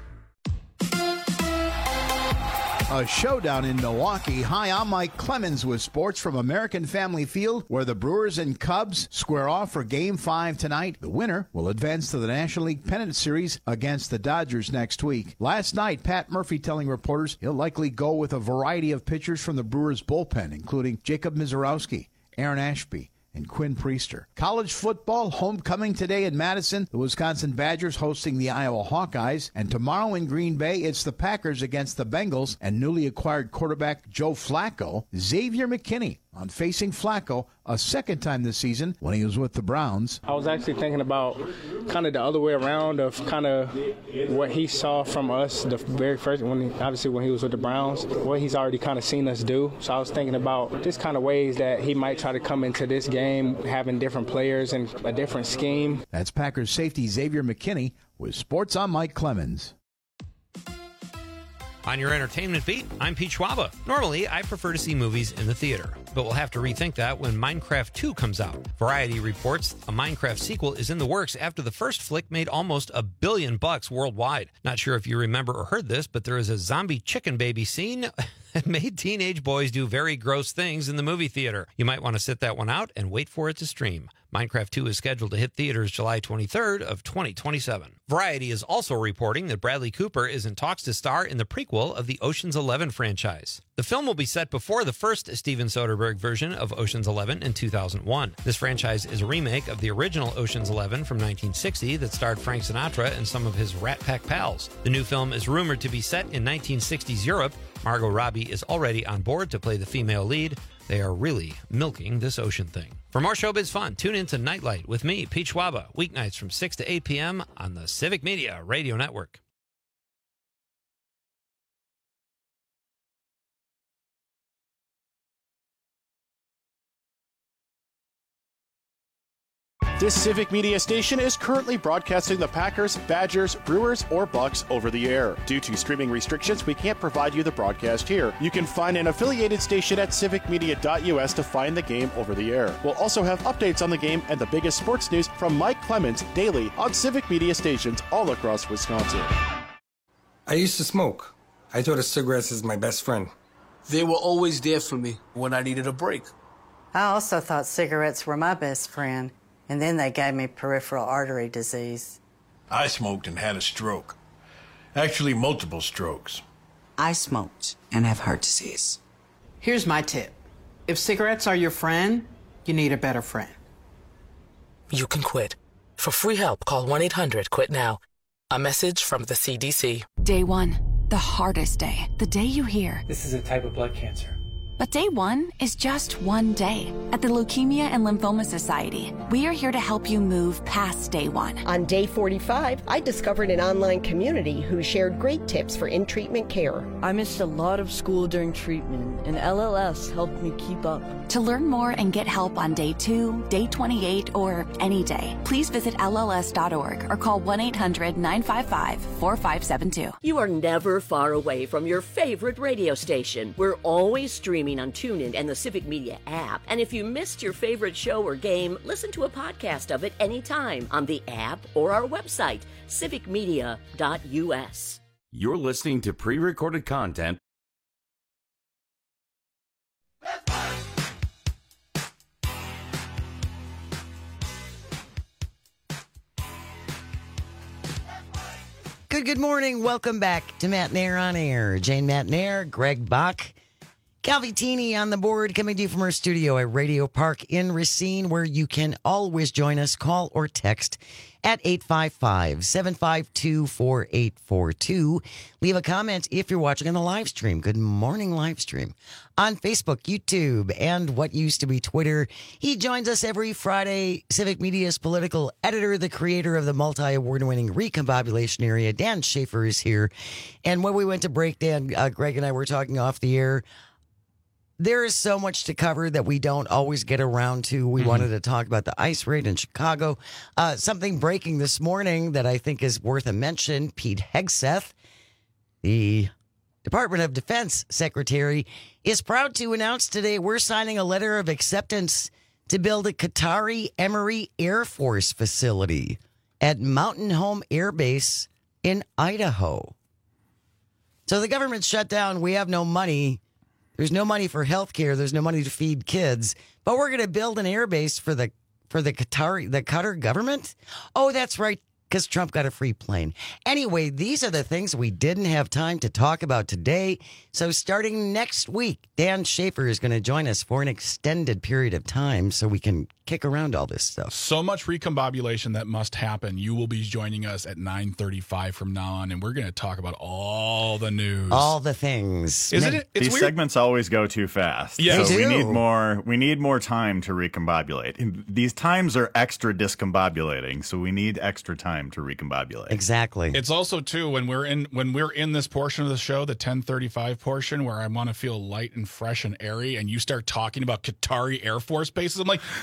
Speaker 13: A showdown in Milwaukee. Hi, I'm Mike Clemens with sports from American Family Field, where the Brewers and Cubs square off for Game five tonight. The winner will advance to the National League Pennant Series against the Dodgers next week. Last night, Pat Murphy telling reporters he'll likely go with a variety of pitchers from the Brewers bullpen, including Jacob Misiorowski, Aaron Ashby, and Quinn Priester. College football, homecoming today in Madison. The Wisconsin Badgers hosting the Iowa Hawkeyes. And tomorrow in Green Bay, it's the Packers against the Bengals and newly acquired quarterback Joe Flacco. Xavier McKinney on facing Flacco a second time this season when he was with the Browns.
Speaker 14: I was actually thinking about kind of the other way around of kind of what he saw from us the very first, when he, obviously when he was with the Browns, what he's already kind of seen us do. So I was thinking about just kind of ways that he might try to come into this game having different players and a different scheme.
Speaker 13: That's Packers safety Xavier McKinney with Sports on Mike Clemens.
Speaker 16: On your entertainment beat, I'm Pete Schwaba. Normally, I prefer to see movies in the theater, but we'll have to rethink that when Minecraft two comes out. Variety reports a Minecraft sequel is in the works after the first flick made almost a billion bucks worldwide. Not sure if you remember or heard this, but there is a zombie chicken baby scene that made teenage boys do very gross things in the movie theater. You might want to sit that one out and wait for it to stream. Minecraft two is scheduled to hit theaters July twenty-third of twenty twenty-seven. Variety is also reporting that Bradley Cooper is in talks to star in the prequel of the Ocean's Eleven franchise. The film will be set before the first Steven Soderbergh version of Ocean's Eleven in two thousand one. This franchise is a remake of the original Ocean's Eleven from nineteen sixty that starred Frank Sinatra and some of his Rat Pack pals. The new film is rumored to be set in nineteen sixties Europe. Margot Robbie is already on board to play the female lead. They are really milking this ocean thing. For more showbiz fun, tune in to Nightlight with me, Pete Schwaba, weeknights from six to eight p.m. on the Civic Media Radio Network.
Speaker 6: This Civic Media station is currently broadcasting the Packers, Badgers, Brewers, or Bucks over the air. Due to streaming restrictions, we can't provide you the broadcast here. You can find an affiliated station at civic media dot u s to find the game over the air. We'll also have updates on the game and the biggest sports news from Mike Clemens daily on Civic Media stations all across Wisconsin.
Speaker 27: I used to smoke. I thought of cigarettes as my best friend.
Speaker 7: They were always there for me when I needed a break.
Speaker 8: I also thought cigarettes were my best friend. And then they gave me peripheral artery disease.
Speaker 9: I smoked and had a stroke. Actually, multiple strokes.
Speaker 10: I smoked and have heart disease.
Speaker 11: Here's my tip. If cigarettes are your friend, you need a better friend.
Speaker 4: you can quit. For free help, call one eight hundred quit now. A message from the C D C.
Speaker 2: Day one, the hardest day. The day you hear,
Speaker 5: this is a type of blood cancer.
Speaker 2: but day one is just one day. At the Leukemia and Lymphoma Society, we are here to help you move past day one.
Speaker 12: On day forty-five, I discovered an online community who shared great tips for in-treatment care.
Speaker 17: I missed a lot of school during treatment, and L L S helped me keep up.
Speaker 2: To learn more and get help on day two, day twenty-eight, or any day, please visit L L S dot org or call one eight hundred nine five five four five seven two.
Speaker 3: You are never far away from your favorite radio station. We're always streaming on TuneIn and the Civic Media app. And if you missed your favorite show or game, listen to a podcast of it anytime on the app or our website, civic media dot U S.
Speaker 19: You're listening to pre-recorded content.
Speaker 20: Good, good morning. Welcome back to Matt Nair on Air. Jane Matt Nair, Greg Bach, Calvitini on the board, coming to you from our studio at Radio Park in Racine, where you can always join us. Call or text at eight five five, seven five two, four eight four two. Leave a comment if you're watching on the live stream. Good morning, live stream. On Facebook, YouTube, and what used to be Twitter. He joins us every Friday. Civic Media's political editor, the creator of the multi-award winning Recombobulation Area, Dan Schaefer, is here. And when we went to break, Dan, uh, Greg and I were talking off the air. There is so much to cover that we don't always get around to. We mm-hmm. wanted to talk about the ICE raid in Chicago. Uh, something breaking this morning that I think is worth a mention. Pete Hegseth, the Department of Defense Secretary, is proud to announce today we're signing a letter of acceptance to build a Qatari Emory Air Force facility at Mountain Home Air Base in Idaho. So the government's shut down. We have no money. There's no money for health care. There's no money to feed kids. But we're going to build an air base for the for the Qatar the Qatar government. Oh, that's right, because Trump got a free plane. Anyway, these are the things we didn't have time to talk about today. So starting next week, Dan Schaefer is going to join us for an extended period of time so we can kick around all this stuff.
Speaker 18: So much recombobulation that must happen. You will be joining us at nine thirty-five from now on, and we're going to talk about all the news.
Speaker 20: All the things.
Speaker 18: Isn't it? It's
Speaker 1: These
Speaker 18: weird.
Speaker 1: segments always go too fast.
Speaker 18: Yeah,
Speaker 1: so
Speaker 20: they
Speaker 1: we
Speaker 20: do.
Speaker 1: need more. We need more time to recombobulate. And these times are extra discombobulating, so we need extra time to recombobulate.
Speaker 20: Exactly.
Speaker 18: It's also too when we're in when we're in this portion of the show, the ten thirty-five portion, where I want to feel light and fresh and airy, and you start talking about Qatari Air Force bases. I'm like,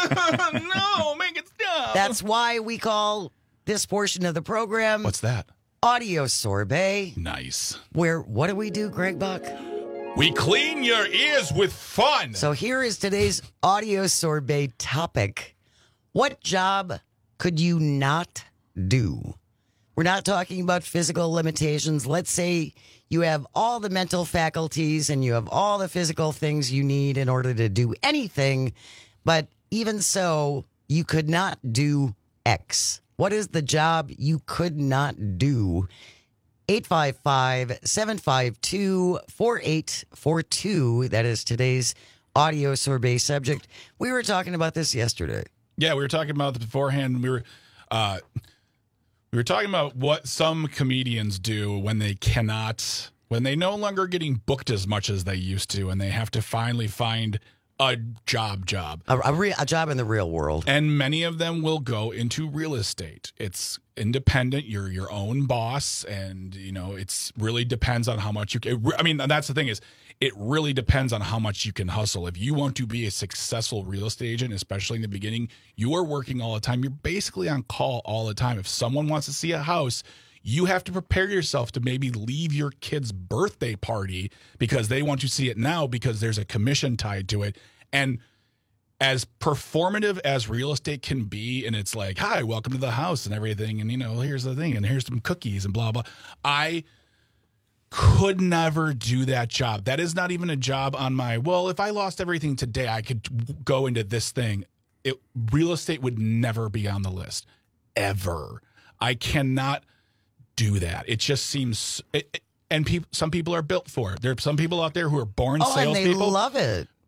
Speaker 18: no, make it stop.
Speaker 20: That's why we call this portion of the program.
Speaker 18: What's that?
Speaker 20: Audio Sorbet.
Speaker 18: Nice.
Speaker 20: Where what do we do, Greg Buck?
Speaker 18: We clean your ears with fun.
Speaker 20: So here is today's Audio Sorbet topic. What job could you not do? We're not talking about physical limitations. Let's say you have all the mental faculties and you have all the physical things you need in order to do anything, but even so, you could not do X. What is the job you could not do? eight five five, seven five two, four eight four two. That is today's Audio Sorbet subject. We were talking about this yesterday.
Speaker 18: Yeah, we were talking about it beforehand. We were uh, we were talking about what some comedians do when they cannot, when they no longer getting booked as much as they used to, and they have to finally find a job job.
Speaker 20: A, a, re- a job in the real world.
Speaker 18: And many of them will go into real estate. It's independent. You're your own boss. And, you know, it's really depends on how much you can. I mean, that's the thing is, it really depends on how much you can hustle. If you want to be a successful real estate agent, especially in the beginning, you are working all the time. You're basically on call all the time. If someone wants to see a house, you have to prepare yourself to maybe leave your kid's birthday party because they want to see it now because there's a commission tied to it. And as performative as real estate can be, and it's like, hi, welcome to the house and everything. And, you know, here's the thing, and here's some cookies and blah, blah. I could never do that job. That is not even a job on my, well, if I lost everything today, I could go into this thing. It, real estate would never be on the list, ever. I cannot do that. It just seems, it, it, and people, some people are built for it. There are some people out there who are born
Speaker 20: oh,
Speaker 18: salespeople.
Speaker 20: And they love it.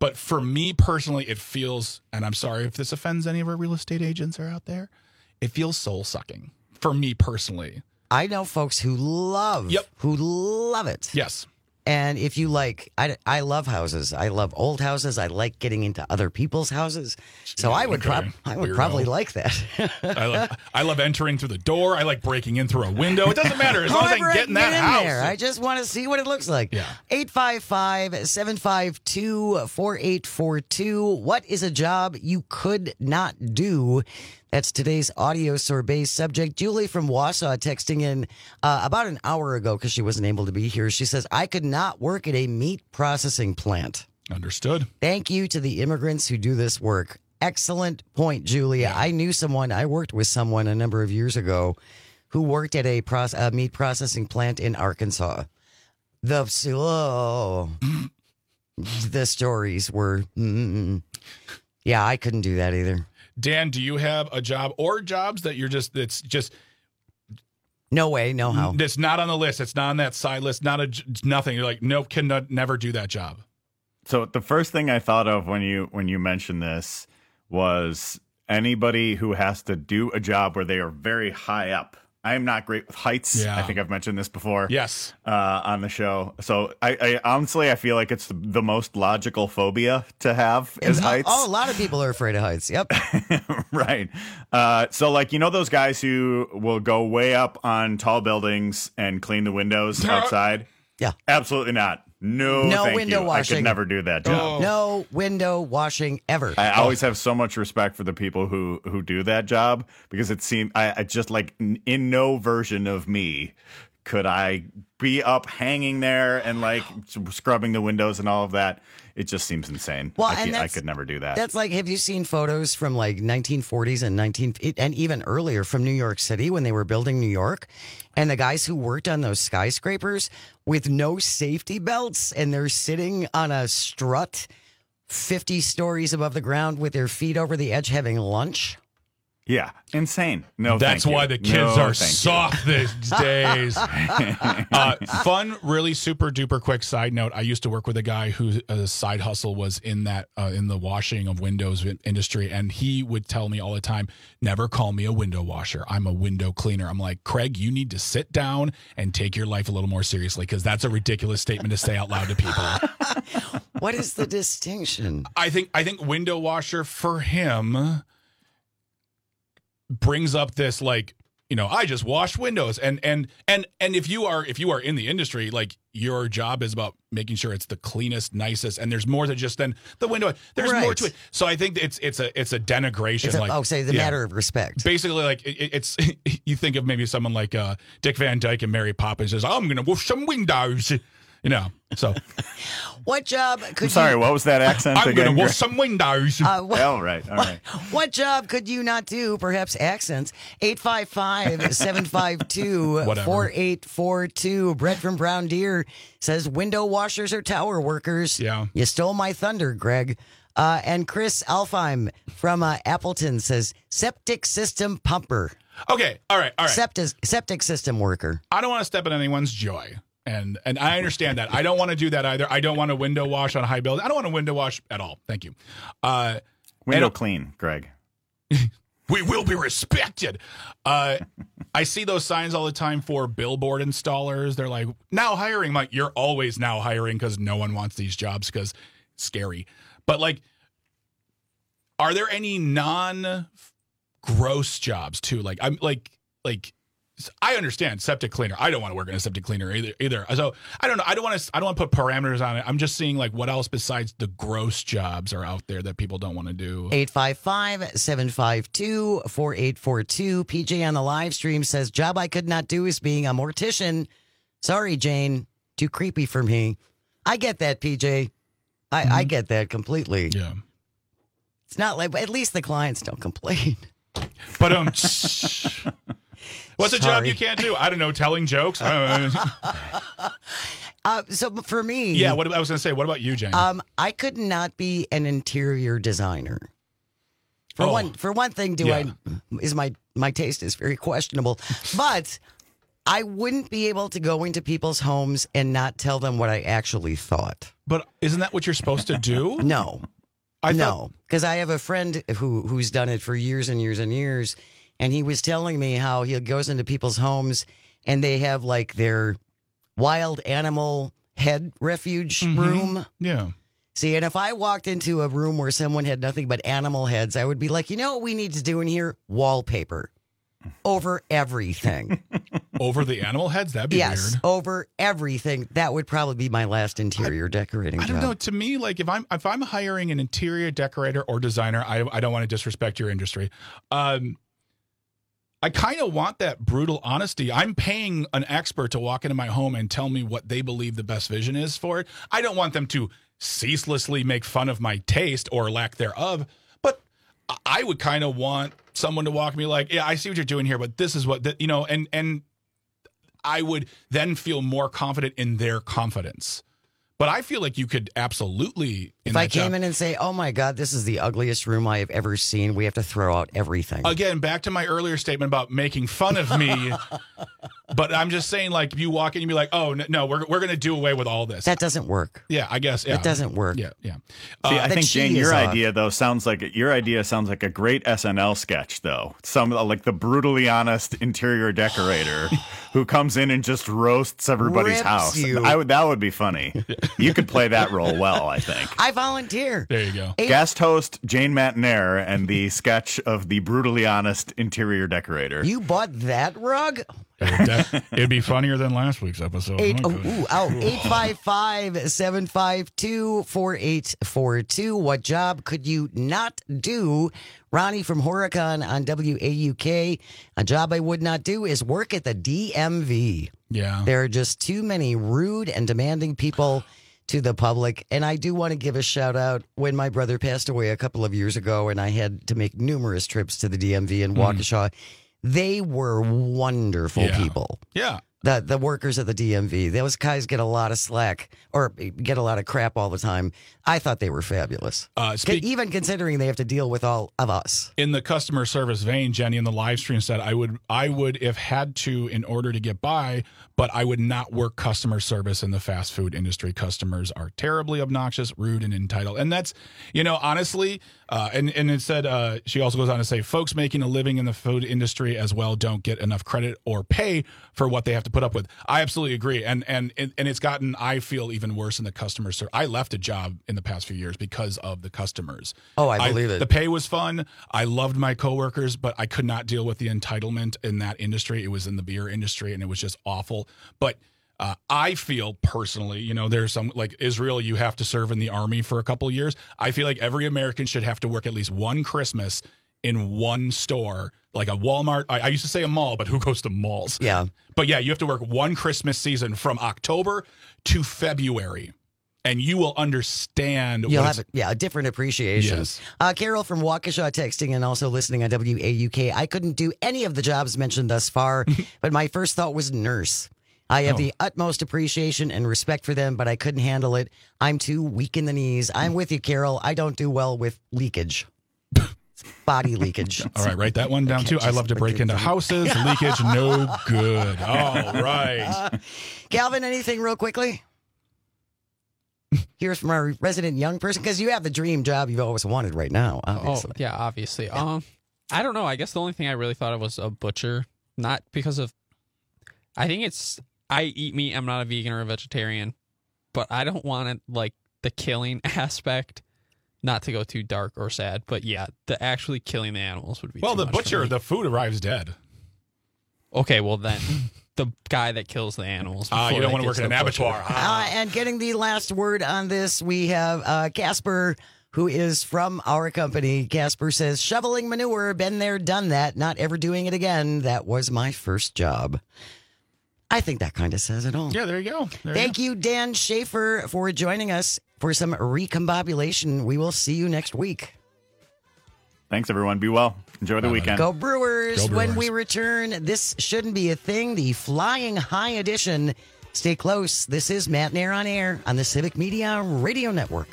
Speaker 18: But for me personally, it feels, and I'm sorry if this offends any of our real estate agents are out there, it feels soul sucking for me personally.
Speaker 20: I know folks who love,
Speaker 18: yep.
Speaker 20: who love it.
Speaker 18: Yes.
Speaker 20: And if you like, I, I love houses. I love old houses. I like getting into other people's houses. So I would,
Speaker 18: Okay.
Speaker 20: prob- I would
Speaker 18: Weirdo.
Speaker 20: probably like that.
Speaker 18: I, love, I love entering through the door. I like breaking in through a window. It doesn't matter as long as I
Speaker 20: However
Speaker 18: can get in that
Speaker 20: get
Speaker 18: house.
Speaker 20: there. I just want to see what it looks like.
Speaker 18: Yeah.
Speaker 20: eight five five, seven five two, four eight four two. What is a job you could not do? That's today's audio sorbet subject. Julie from Wausau texting in uh, about an hour ago because she wasn't able to be here. She says, I could not work at a meat processing plant.
Speaker 18: Understood.
Speaker 20: Thank you to the immigrants who do this work. Excellent point, Julia. Yeah. I knew someone, I worked with someone a number of years ago who worked at a, proce- a meat processing plant in Arkansas. The, oh, the stories were, mm, yeah, I couldn't do that either.
Speaker 18: Dan, do you have a job or jobs that you're just, that's just.
Speaker 20: No way, no how.
Speaker 18: It's not on the list. It's not on that side list. Not a, nothing. You're like, nope, can not, never do that job.
Speaker 1: So the first thing I thought of when you when you mentioned this was anybody who has to do a job where they are very high up. I am not great with heights.
Speaker 18: Yeah.
Speaker 1: I think I've mentioned this before.
Speaker 18: Yes.
Speaker 1: Uh, on the show. So I, I honestly, I feel like it's the, the most logical phobia to have is
Speaker 20: oh,
Speaker 1: heights.
Speaker 20: Oh, a lot of people are afraid of heights. Yep.
Speaker 1: Right. Uh, so like, you know, those guys who will go way up on tall buildings and clean the windows outside?
Speaker 20: Yeah.
Speaker 1: Absolutely not. No,
Speaker 20: no
Speaker 1: thank
Speaker 20: window
Speaker 1: you.
Speaker 20: washing.
Speaker 1: I could never do that job.
Speaker 18: Oh.
Speaker 20: No window washing ever.
Speaker 1: I always have so much respect for the people who, who do that job because it seemed I, I just like in no version of me could I be up hanging there and like scrubbing the windows and all of that. It just seems insane.
Speaker 20: Well,
Speaker 1: I,
Speaker 20: and
Speaker 1: can't- I
Speaker 20: that's-
Speaker 1: could never do that.
Speaker 20: That's like, have you seen photos from like nineteen forties and nineteen and even earlier from New York City when they were building New York, and the guys who worked on those skyscrapers with no safety belts and they're sitting on a strut fifty stories above the ground with their feet over the edge having lunch?
Speaker 1: Yeah, insane. No,
Speaker 18: That's
Speaker 1: thank
Speaker 18: why
Speaker 1: you.
Speaker 18: the kids
Speaker 1: No,
Speaker 18: are
Speaker 1: thank you.
Speaker 18: soft these days. uh, fun, really super duper quick side note. I used to work with a guy whose uh, side hustle was in that uh, in the washing of windows industry, and he would tell me all the time, "Never call me a window washer. I'm a window cleaner." I'm like, Craig, you need to sit down and take your life a little more seriously because that's a ridiculous statement to say out loud to people.
Speaker 20: What is the distinction?
Speaker 18: I think I think window washer for him brings up this like, you know, I just wash windows and and and and if you are if you are in the industry, like your job is about making sure it's the cleanest, nicest, and there's more than just then the window. There's more
Speaker 20: Right.
Speaker 18: to it. So I think it's it's a it's a denigration.
Speaker 20: It's a,
Speaker 18: like
Speaker 20: oh, say the
Speaker 18: yeah.
Speaker 20: matter of respect.
Speaker 18: Basically, like it, it's you think of maybe someone like uh, Dick Van Dyke and Mary Poppins says, "I'm going to wash some windows," you know. So
Speaker 20: What job could
Speaker 1: I'm sorry,
Speaker 20: you,
Speaker 1: what was that accent
Speaker 18: I'm
Speaker 1: again?
Speaker 18: going to wash some windows.
Speaker 20: Uh, what,
Speaker 1: Oh, right. All right.
Speaker 20: what job could you not do? Perhaps accents. eight five five, seven five two, four eight four two. Brett from Brown Deer says window washers are tower workers.
Speaker 18: Yeah.
Speaker 20: You stole my thunder, Greg. Uh, and Chris Alfheim from uh, Appleton says septic system pumper.
Speaker 18: Okay. All right. All right.
Speaker 20: Septic, septic system worker.
Speaker 18: I don't want to step in anyone's joy. And and I understand that. I don't want to do that either. I don't want to window wash on a high building. I don't want to window wash at all. Thank you. Uh,
Speaker 1: Window
Speaker 18: and-
Speaker 1: clean, Greg.
Speaker 18: We will be respected. Uh, I see those signs all the time for billboard installers. They're like, now hiring. I'm like, you're always now hiring because no one wants these jobs because it's scary. But like, are there any non gross jobs too? Like, I'm like, like, I understand septic cleaner. I don't want to work in a septic cleaner either. Either. So I don't know. I don't want to. I don't want to put parameters on it. I'm just seeing like what else besides the gross jobs are out there that people don't want to do.
Speaker 20: eight five five, seven five two, four eight four two. P J on the live stream says, job I could not do is being a mortician. Sorry, Jane. Too creepy for me. I get that, P J. I,
Speaker 18: Mm-hmm.
Speaker 20: I get that completely.
Speaker 18: Yeah.
Speaker 20: It's not like, at least the clients don't complain.
Speaker 18: But um, what's a job
Speaker 20: Sorry.
Speaker 18: you can't do? I don't know. Telling jokes. I don't know.
Speaker 20: Uh, so for me,
Speaker 18: Yeah. What I was gonna say. What about you, Jane?
Speaker 20: um, I could not be an interior designer. For
Speaker 18: Oh.
Speaker 20: one, for one thing, do
Speaker 18: Yeah.
Speaker 20: I is my my taste is very questionable, but I wouldn't be able to go into people's homes and not tell them what I actually thought.
Speaker 18: But isn't that what you're supposed to do?
Speaker 20: No.
Speaker 18: I
Speaker 20: no, because I have a friend who who's done it for years and years and years, and he was telling me how he goes into people's homes and they have like their wild animal head refuge
Speaker 18: Mhm.
Speaker 20: room.
Speaker 18: Yeah.
Speaker 20: See, and if I walked into a room where someone had nothing but animal heads, I would be like, you know what we need to do in here? Wallpaper. Over everything.
Speaker 18: Over the animal heads? That'd be
Speaker 20: yes,
Speaker 18: weird.
Speaker 20: over everything. That would probably be my last interior decorating
Speaker 18: I don't
Speaker 20: job.
Speaker 18: know. To me, like if I'm if I'm hiring an interior decorator or designer, I I don't want to disrespect your industry. Um, I kind of want that brutal honesty. I'm paying an expert to walk into my home and tell me what they believe the best vision is for it. I don't want them to ceaselessly make fun of my taste or lack thereof. But I would kind of want someone to walk me like, yeah, I see what you're doing here, but this is what, th-, you know, and and I would then feel more confident in their confidence. But I feel like you could absolutely. In
Speaker 20: If I
Speaker 18: that
Speaker 20: came
Speaker 18: job,
Speaker 20: in and say, oh my God, this is the ugliest room I have ever seen, we have to throw out everything.
Speaker 18: again, back to my earlier statement about making fun of me. But I'm just saying, like, you walk in and be like, oh, no, no we're, we're going to do away with all this.
Speaker 20: That doesn't work.
Speaker 18: Yeah, I guess. Yeah.
Speaker 20: It doesn't work.
Speaker 18: Yeah, yeah.
Speaker 1: See,
Speaker 18: Uh,
Speaker 1: I
Speaker 20: the
Speaker 1: think Jane,
Speaker 20: key
Speaker 1: your
Speaker 20: is off.
Speaker 1: idea though sounds like your idea sounds like a great S N L sketch though. Some like the brutally honest interior decorator who comes in and just roasts everybody's
Speaker 20: Rips
Speaker 1: house.
Speaker 20: you.
Speaker 1: I would that would be funny. You could play that role well, I think.
Speaker 20: I volunteer.
Speaker 18: There you go.
Speaker 20: Eight-
Speaker 1: Guest host Jane Matinaire and the sketch of the brutally honest interior decorator.
Speaker 20: You bought that rug?
Speaker 18: It'd be funnier than last week's episode.
Speaker 20: Eight,
Speaker 18: My
Speaker 20: oh,
Speaker 18: goodness.
Speaker 20: ooh, out. eight five five, seven five two, four eight four two. What job could you not do? Ronnie from Horicon on W A U K. A job I would not do is work at the D M V.
Speaker 18: Yeah.
Speaker 20: There are just too many rude and demanding people to the public. And I do want to give a shout out when my brother passed away a couple of years ago and I had to make numerous trips to the D M V in Waukesha. They were wonderful
Speaker 18: Yeah.
Speaker 20: people.
Speaker 18: Yeah.
Speaker 20: The the workers at the D M V. Those guys get a lot of slack or get a lot of crap all the time. I thought they were fabulous.
Speaker 18: Uh, speak-
Speaker 20: Even considering they have to deal with all of us.
Speaker 18: In the customer service vein, Jenny in the live stream said, I would, I would if had to in order to get by, but I would not work customer service in the fast food industry. Customers are terribly obnoxious, rude, and entitled. And that's, you know, honestly, uh, and, and it said, uh, she also goes on to say, folks making a living in the food industry as well don't get enough credit or pay for what they have to put up with. I absolutely agree. And, and, and it's gotten, I feel, even worse in the customer service. I left a job in the past few years because of the customers.
Speaker 20: Oh, I believe it.
Speaker 18: The pay was fun. I loved my coworkers, but I could not deal with the entitlement in that industry. It was in the beer industry, and it was just awful. But uh, I feel personally, you know, there's some like Israel, you have to serve in the army for a couple of years. I feel like every American should have to work at least one Christmas in one store, like a Walmart. I, I used to say a mall, but who goes to malls?
Speaker 20: Yeah.
Speaker 18: But yeah, you have to work one Christmas season from October to February. And you will understand.
Speaker 20: You'll
Speaker 18: what
Speaker 20: have
Speaker 18: it's-
Speaker 20: yeah, a different appreciation.
Speaker 18: Yes.
Speaker 20: Uh, Carol from Waukesha texting and also listening on W A U K. I couldn't do any of the jobs mentioned thus far, but my first thought was nurse. I have
Speaker 18: Oh.
Speaker 20: the utmost appreciation and respect for them, but I couldn't handle it. I'm too weak in the knees. I'm with you, Carol. I don't do well with leakage. Body leakage.
Speaker 18: All right, write that one down too. I love to break into houses. Leakage, no good. All right.
Speaker 20: Calvin, anything real quickly? Here's from our resident young person, because you have the dream job you've always wanted right now, obviously.
Speaker 5: Oh, yeah, obviously. Um, I don't know. I guess the only thing I really thought of was a butcher. Not because of... I think it's... I eat meat. I'm not a vegan or a vegetarian. But I don't want it, like, the killing aspect, not to go too dark or sad. But yeah, the actually killing the animals would be
Speaker 18: Well,
Speaker 5: too
Speaker 18: the
Speaker 5: much for
Speaker 18: butcher,
Speaker 5: me.
Speaker 18: the food arrives dead.
Speaker 5: Okay, well then, the guy that kills the animals.
Speaker 18: Ah, you
Speaker 5: before
Speaker 18: don't
Speaker 5: that
Speaker 18: wanna work
Speaker 5: gets
Speaker 18: in an
Speaker 5: the butcher.
Speaker 18: abattoir.
Speaker 20: Uh, and getting the last word on this, we have uh, Casper, who is from our company. Casper says, shoveling manure, been there, done that, not ever doing it again. That was my first job. I think that kind of says it all.
Speaker 18: Yeah, there you go. There
Speaker 20: Thank you, Dan Schaefer, for joining us for some recombobulation. We will see you next week.
Speaker 1: Thanks, everyone. Be well. Enjoy the weekend.
Speaker 20: Go Brewers.
Speaker 1: Go
Speaker 20: When
Speaker 1: Brewers.
Speaker 20: we return, this shouldn't be a thing. The Flying High Edition. Stay close. This is Matt Nair on Air on the Civic Media Radio Network.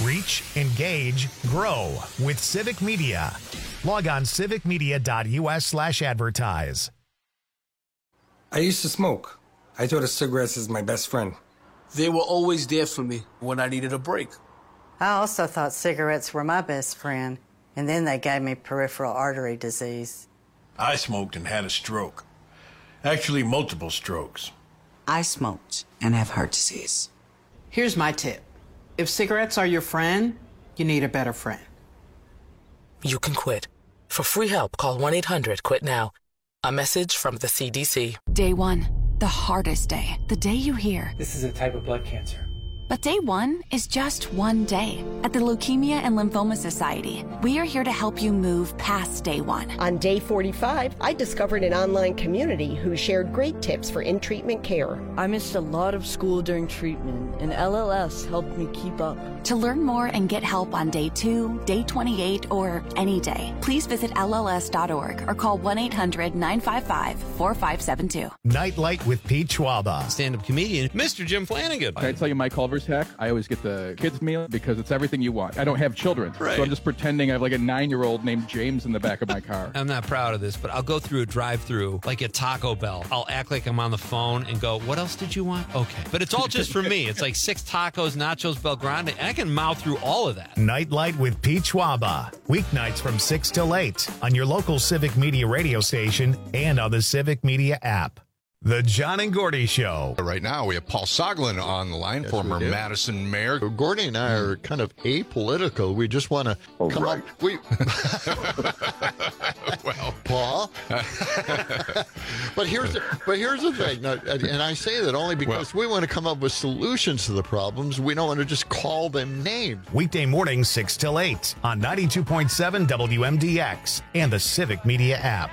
Speaker 15: Reach, engage, grow with Civic Media. Log on civicmedia.us slash advertise.
Speaker 27: I used to smoke. I thought of cigarettes as my best friend.
Speaker 7: They were always there for me when I needed a break.
Speaker 8: I also thought cigarettes were my best friend, and then they gave me peripheral artery disease.
Speaker 9: I smoked and had a stroke. Actually, multiple strokes.
Speaker 10: I smoked and have heart disease.
Speaker 11: Here's my tip. If cigarettes are your friend, you need a better friend.
Speaker 4: You can quit. For free help, call one eight hundred quit now. A message from the C D C.
Speaker 2: Day one, the hardest day. The day you hear.
Speaker 21: This is a type of blood cancer.
Speaker 2: But day one is just one day. At the Leukemia and Lymphoma Society, we are here to help you move past day one.
Speaker 12: On day forty-five, I discovered an online community who shared great tips for in-treatment care.
Speaker 17: I missed a lot of school during treatment, and L L S helped me keep up.
Speaker 2: To learn more and get help on day two, day twenty-eight, or any day, please visit L L S dot org or call one eight hundred nine five five four five seven two.
Speaker 15: Nightlight with Pete Schwaba.
Speaker 16: Stand-up comedian, Mister Jim Flanagan.
Speaker 22: Can I tell you my Culver's hack? I always get the kids meal because it's everything you want. I don't have children,
Speaker 16: right.
Speaker 22: So I'm just pretending I have like a nine-year-old named James in the back of my car.
Speaker 16: I'm not proud of this, but I'll go through a drive-through like at Taco Bell. I'll act like I'm on the phone and go, what else did you want? Okay. But it's all just for me. It's like six tacos, nachos, Belgrande, and I can mouth through all of that.
Speaker 15: Nightlight with Pete Schwaba. Weeknights from six till eight on your local Civic Media radio station and on the Civic Media app. The John and Gordy Show.
Speaker 23: Right now, we have Paul Soglin on the line, yes, former Madison mayor.
Speaker 24: Gordy and I are kind of apolitical. We just want to oh, come right. up. We...
Speaker 23: well,
Speaker 24: Paul. but here's the, but here's the thing, and I say that only because well, we want to come up with solutions to the problems. We don't want to just call them names.
Speaker 15: Weekday mornings, six till eight on ninety-two point seven W M D X and the Civic Media app.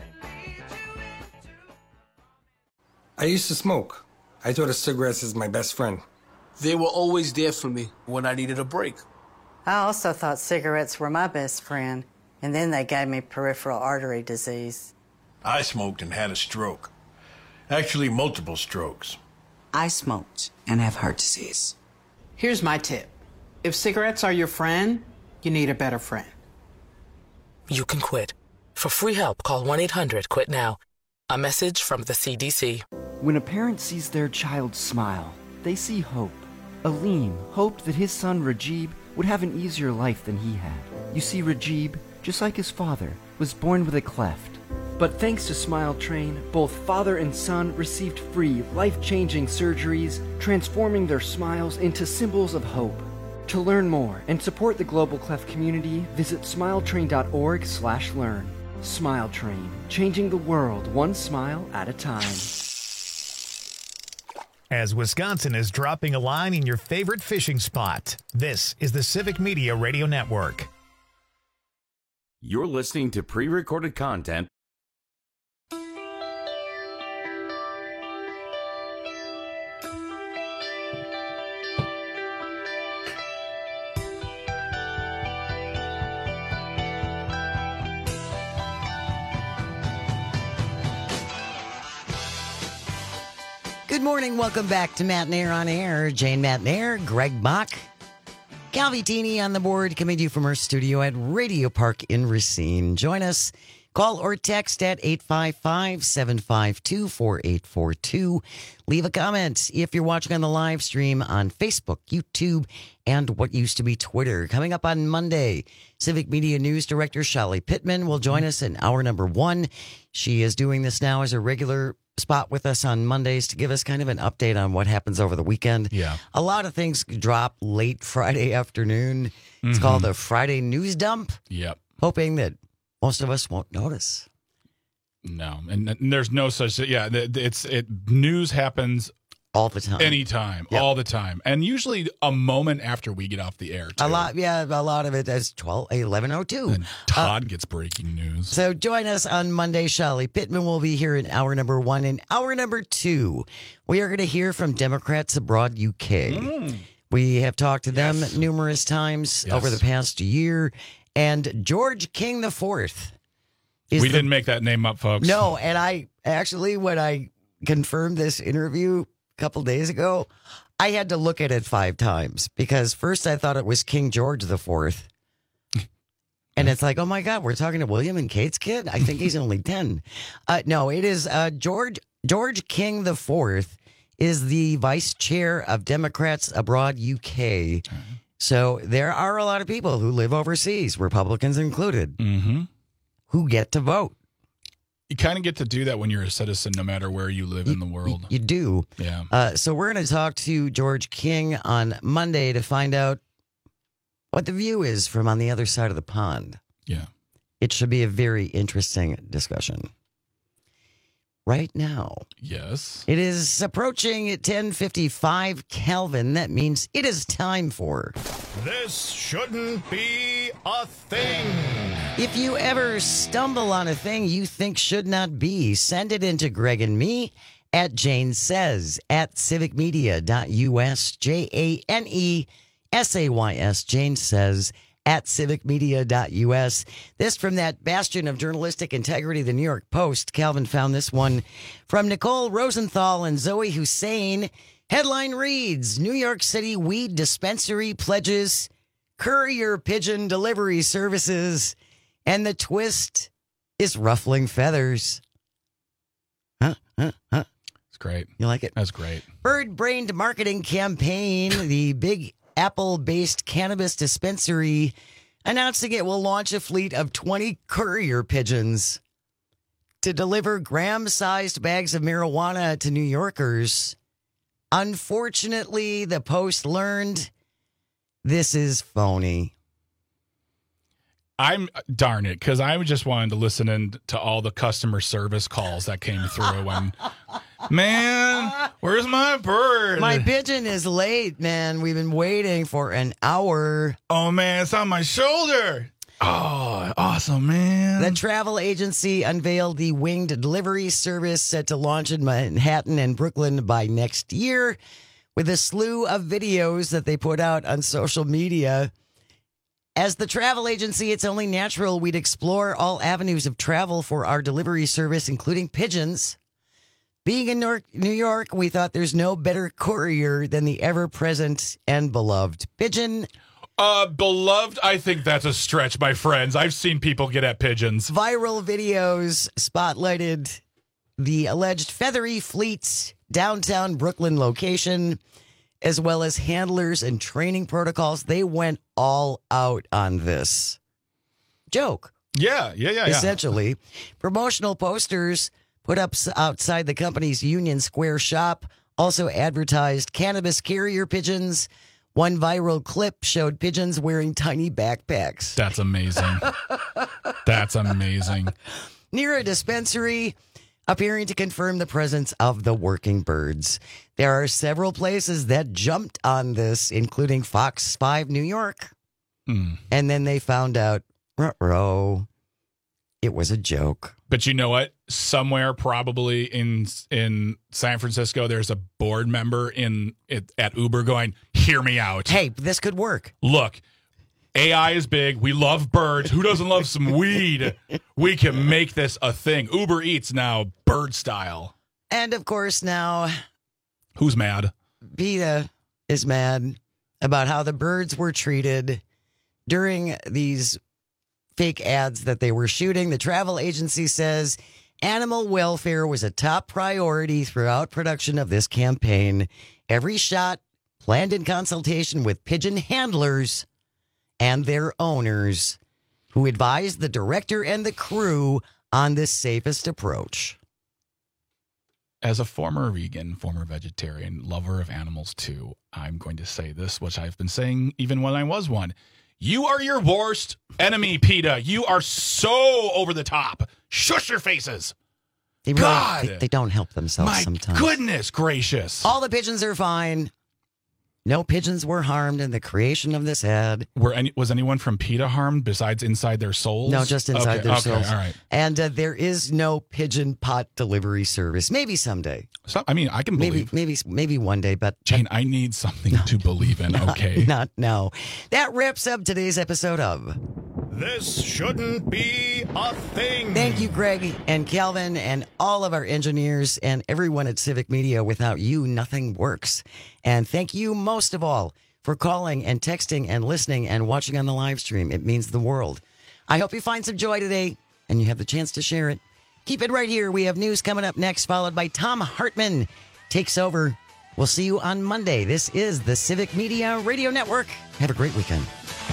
Speaker 27: I used to smoke. I thought of cigarettes as my best friend.
Speaker 7: They were always there for me when I needed a break.
Speaker 8: I also thought cigarettes were my best friend, and then they gave me peripheral artery disease.
Speaker 9: I smoked and had a stroke. Actually, multiple strokes.
Speaker 10: I smoked and have heart disease.
Speaker 11: Here's my tip. If cigarettes are your friend, you need a better friend.
Speaker 4: You can quit. For free help, call one eight hundred quit now. A message from the C D C.
Speaker 25: When a parent sees their child smile, they see hope. Aleem hoped that his son Rajib would have an easier life than he had. You see, Rajib, just like his father, was born with a cleft. But thanks to Smile Train, both father and son received free, life-changing surgeries, transforming their smiles into symbols of hope. To learn more and support the Global Cleft community, visit smiletrain.org slash learn. Smile Train, changing the world one smile at a time.
Speaker 15: As Wisconsin is dropping a line in your favorite fishing spot, this is the Civic Media Radio Network.
Speaker 19: You're listening to pre-recorded content.
Speaker 20: Good morning. Welcome back to Matt and Air on Air. Jane Matt and Air, Greg Bach, Calvi on the board, coming to you from our studio at Radio Park in Racine. Join us. Call or text at eight five five, seven five two, four eight four two. Leave a comment if you're watching on the live stream on Facebook, YouTube, and what used to be Twitter. Coming up on Monday, Civic Media News Director Shelly Pittman will join us in hour number one. She is doing this now as a regular spot with us on Mondays to give us kind of an update on what happens over the weekend.
Speaker 18: Yeah.
Speaker 20: A lot of things drop late Friday afternoon. It's
Speaker 18: Mhm.
Speaker 20: called the Friday News Dump.
Speaker 18: Yep.
Speaker 20: Hoping that most of us won't notice.
Speaker 18: No, and, and there's no such. Yeah, it's it. News happens
Speaker 20: all the time,
Speaker 18: anytime,
Speaker 20: Yep.
Speaker 18: all the time, and usually a moment after we get off the air. Too.
Speaker 20: A lot, yeah, a lot of it is twelve, eleven oh two.
Speaker 18: And Todd uh, gets breaking news.
Speaker 20: So join us on Monday. Shelly Pittman will be here in hour number one. In hour number two, we are going to hear from Democrats abroad U K. Mm. We have talked to them yes. numerous times yes. over the past year. And George King the Fourth.
Speaker 18: We the, didn't make that name up, folks.
Speaker 20: No, and I actually, when I confirmed this interview a couple days ago, I had to look at it five times because first I thought it was King George the Fourth. And it's like, oh my God, we're talking to William and Kate's kid? I think he's only ten. Uh, no, it is uh, George George King the Fourth is the vice chair of Democrats Abroad U K. So there are a lot of people who live overseas, Republicans included,
Speaker 18: mm-hmm.
Speaker 20: who get to vote.
Speaker 18: You kind of get to do that when you're a citizen, no matter where you live
Speaker 20: you,
Speaker 18: in the world.
Speaker 20: You do.
Speaker 18: Yeah.
Speaker 20: Uh, so we're going to talk to George King on Monday to find out what the view is from on the other side of the pond.
Speaker 18: Yeah.
Speaker 20: It should be a very interesting discussion. Right now.
Speaker 18: Yes.
Speaker 20: It is approaching ten fifty-five Kelvin. That means it is time for...
Speaker 15: This shouldn't be a thing.
Speaker 20: If you ever stumble on a thing you think should not be, send it into Greg and me at Jane Says at civic media dot U S. J A N E S A Y S. Jane Says at civic media dot U S. This from that bastion of journalistic integrity, the New York Post. Calvin found this one from Nicole Rosenthal and Zoe Hussein. Headline reads, New York City weed dispensary pledges courier pigeon delivery services, and the twist is ruffling feathers. Huh? Huh? Huh?
Speaker 18: It's great.
Speaker 20: You like it?
Speaker 18: That's great.
Speaker 20: Bird-brained marketing campaign. The Big Apple-based cannabis dispensary announcing it will launch a fleet of twenty courier pigeons to deliver gram-sized bags of marijuana to New Yorkers. Unfortunately, the Post learned this is phony.
Speaker 18: I'm darn it, because I just wanted to listen in to all the customer service calls that came through. And man, where's my bird?
Speaker 20: My pigeon is late, man. We've been waiting for an hour.
Speaker 18: Oh man, it's on my shoulder. Oh, awesome, man.
Speaker 20: The travel agency unveiled the winged delivery service set to launch in Manhattan and Brooklyn by next year, with a slew of videos that they put out on social media. As the travel agency, it's only natural we'd explore all avenues of travel for our delivery service, including pigeons. Being in New York, we thought there's no better courier than the ever-present and beloved pigeon.
Speaker 18: Uh, beloved, I think that's a stretch, my friends. I've seen people get at pigeons.
Speaker 20: Viral videos spotlighted the alleged feathery fleet's downtown Brooklyn location, as well as handlers and training protocols. They went all out on this joke.
Speaker 18: Yeah, yeah, yeah, yeah.
Speaker 20: Essentially, promotional posters put up outside the company's Union Square shop also advertised cannabis carrier pigeons. One viral clip showed pigeons wearing tiny backpacks.
Speaker 18: That's amazing. That's amazing.
Speaker 20: Near a dispensary, appearing to confirm the presence of the working birds. There are several places that jumped on this, including Fox five New York.
Speaker 18: Mm.
Speaker 20: And then they found out, ruh-roh, it was a joke.
Speaker 18: But you know what? Somewhere probably in in San Francisco, there's a board member in it, at Uber going, hear me out.
Speaker 20: Hey, this could work.
Speaker 18: Look, A I is big. We love birds. Who doesn't love some weed? We can make this a thing. Uber Eats now, bird style.
Speaker 20: And of course now,
Speaker 18: who's mad?
Speaker 20: PETA is mad about how the birds were treated during these fake ads that they were shooting. The travel agency says animal welfare was a top priority throughout production of this campaign. Every shot planned in consultation with pigeon handlers and their owners, who advised the director and the crew on the safest approach.
Speaker 18: As a former vegan, former vegetarian, lover of animals too, I'm going to say this, which I've been saying even when I was one. You are your worst enemy, PETA. You are so over the top. Shush your faces.
Speaker 20: They really,
Speaker 18: God.
Speaker 20: They, they don't help themselves
Speaker 18: My
Speaker 20: sometimes.
Speaker 18: Goodness gracious.
Speaker 20: All the pigeons are fine. No pigeons were harmed in the creation of this ad.
Speaker 18: Were any, was anyone from PETA harmed besides inside their souls?
Speaker 20: No, just inside
Speaker 18: okay,
Speaker 20: their
Speaker 18: okay,
Speaker 20: souls.
Speaker 18: All right.
Speaker 20: And uh, there is no pigeon pot delivery service. Maybe someday.
Speaker 18: So, I mean, I can believe.
Speaker 20: Maybe, maybe, maybe one day. But
Speaker 18: Jane, I need something no, to believe in.
Speaker 20: Not,
Speaker 18: okay,
Speaker 20: not now. That wraps up today's episode of
Speaker 15: This shouldn't be a thing.
Speaker 20: Thank you, Greg and Calvin and all of our engineers and everyone at Civic Media. Without you, nothing works. And thank you most of all for calling and texting and listening and watching on the live stream. It means the world. I hope you find some joy today and you have the chance to share it. Keep it right here. We have news coming up next, followed by Tom Hartman takes over. We'll see you on Monday. This is the Civic Media Radio Network. Have a great weekend.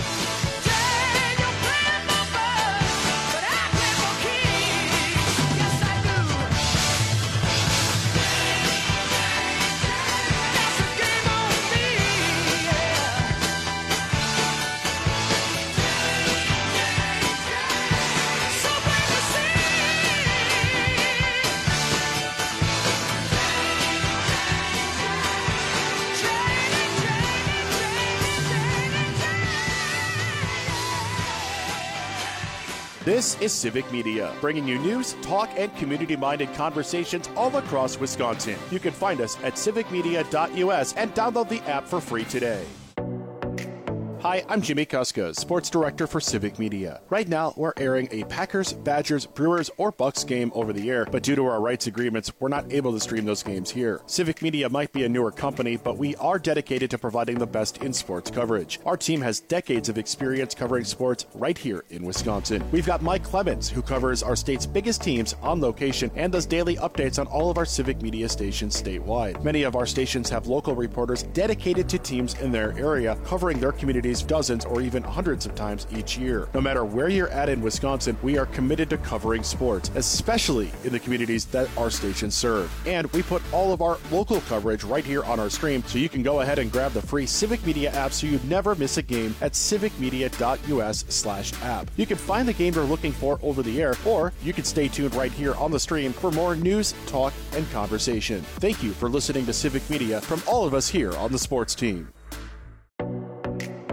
Speaker 3: This is Civic Media, bringing you news, talk, and community-minded conversations all across Wisconsin. You can find us at civic media dot U S and download the app for free today. Hi, I'm Jimmy Kuska, Sports Director for Civic Media. Right now, we're airing a Packers, Badgers, Brewers, or Bucks game over the air, but due to our rights agreements, we're not able to stream those games here. Civic Media might be a newer company, but we are dedicated to providing the best in sports coverage. Our team has decades of experience covering sports right here in Wisconsin. We've got Mike Clemens, who covers our state's biggest teams on location and does daily updates on all of our Civic Media stations statewide. Many of our stations have local reporters dedicated to teams in their area, covering their communities dozens or even hundreds of times each year. No matter where you're at in Wisconsin, we are committed to covering sports, especially in the communities that our stations serve. And we put all of our local coverage right here on our stream, so you can go ahead and grab the free Civic Media app so you never miss a game at civic media dot U S slash app. You can find the game you're looking for over the air, or you can stay tuned right here on the stream for more news, talk, and conversation. Thank you for listening to Civic Media from all of us here on the sports team.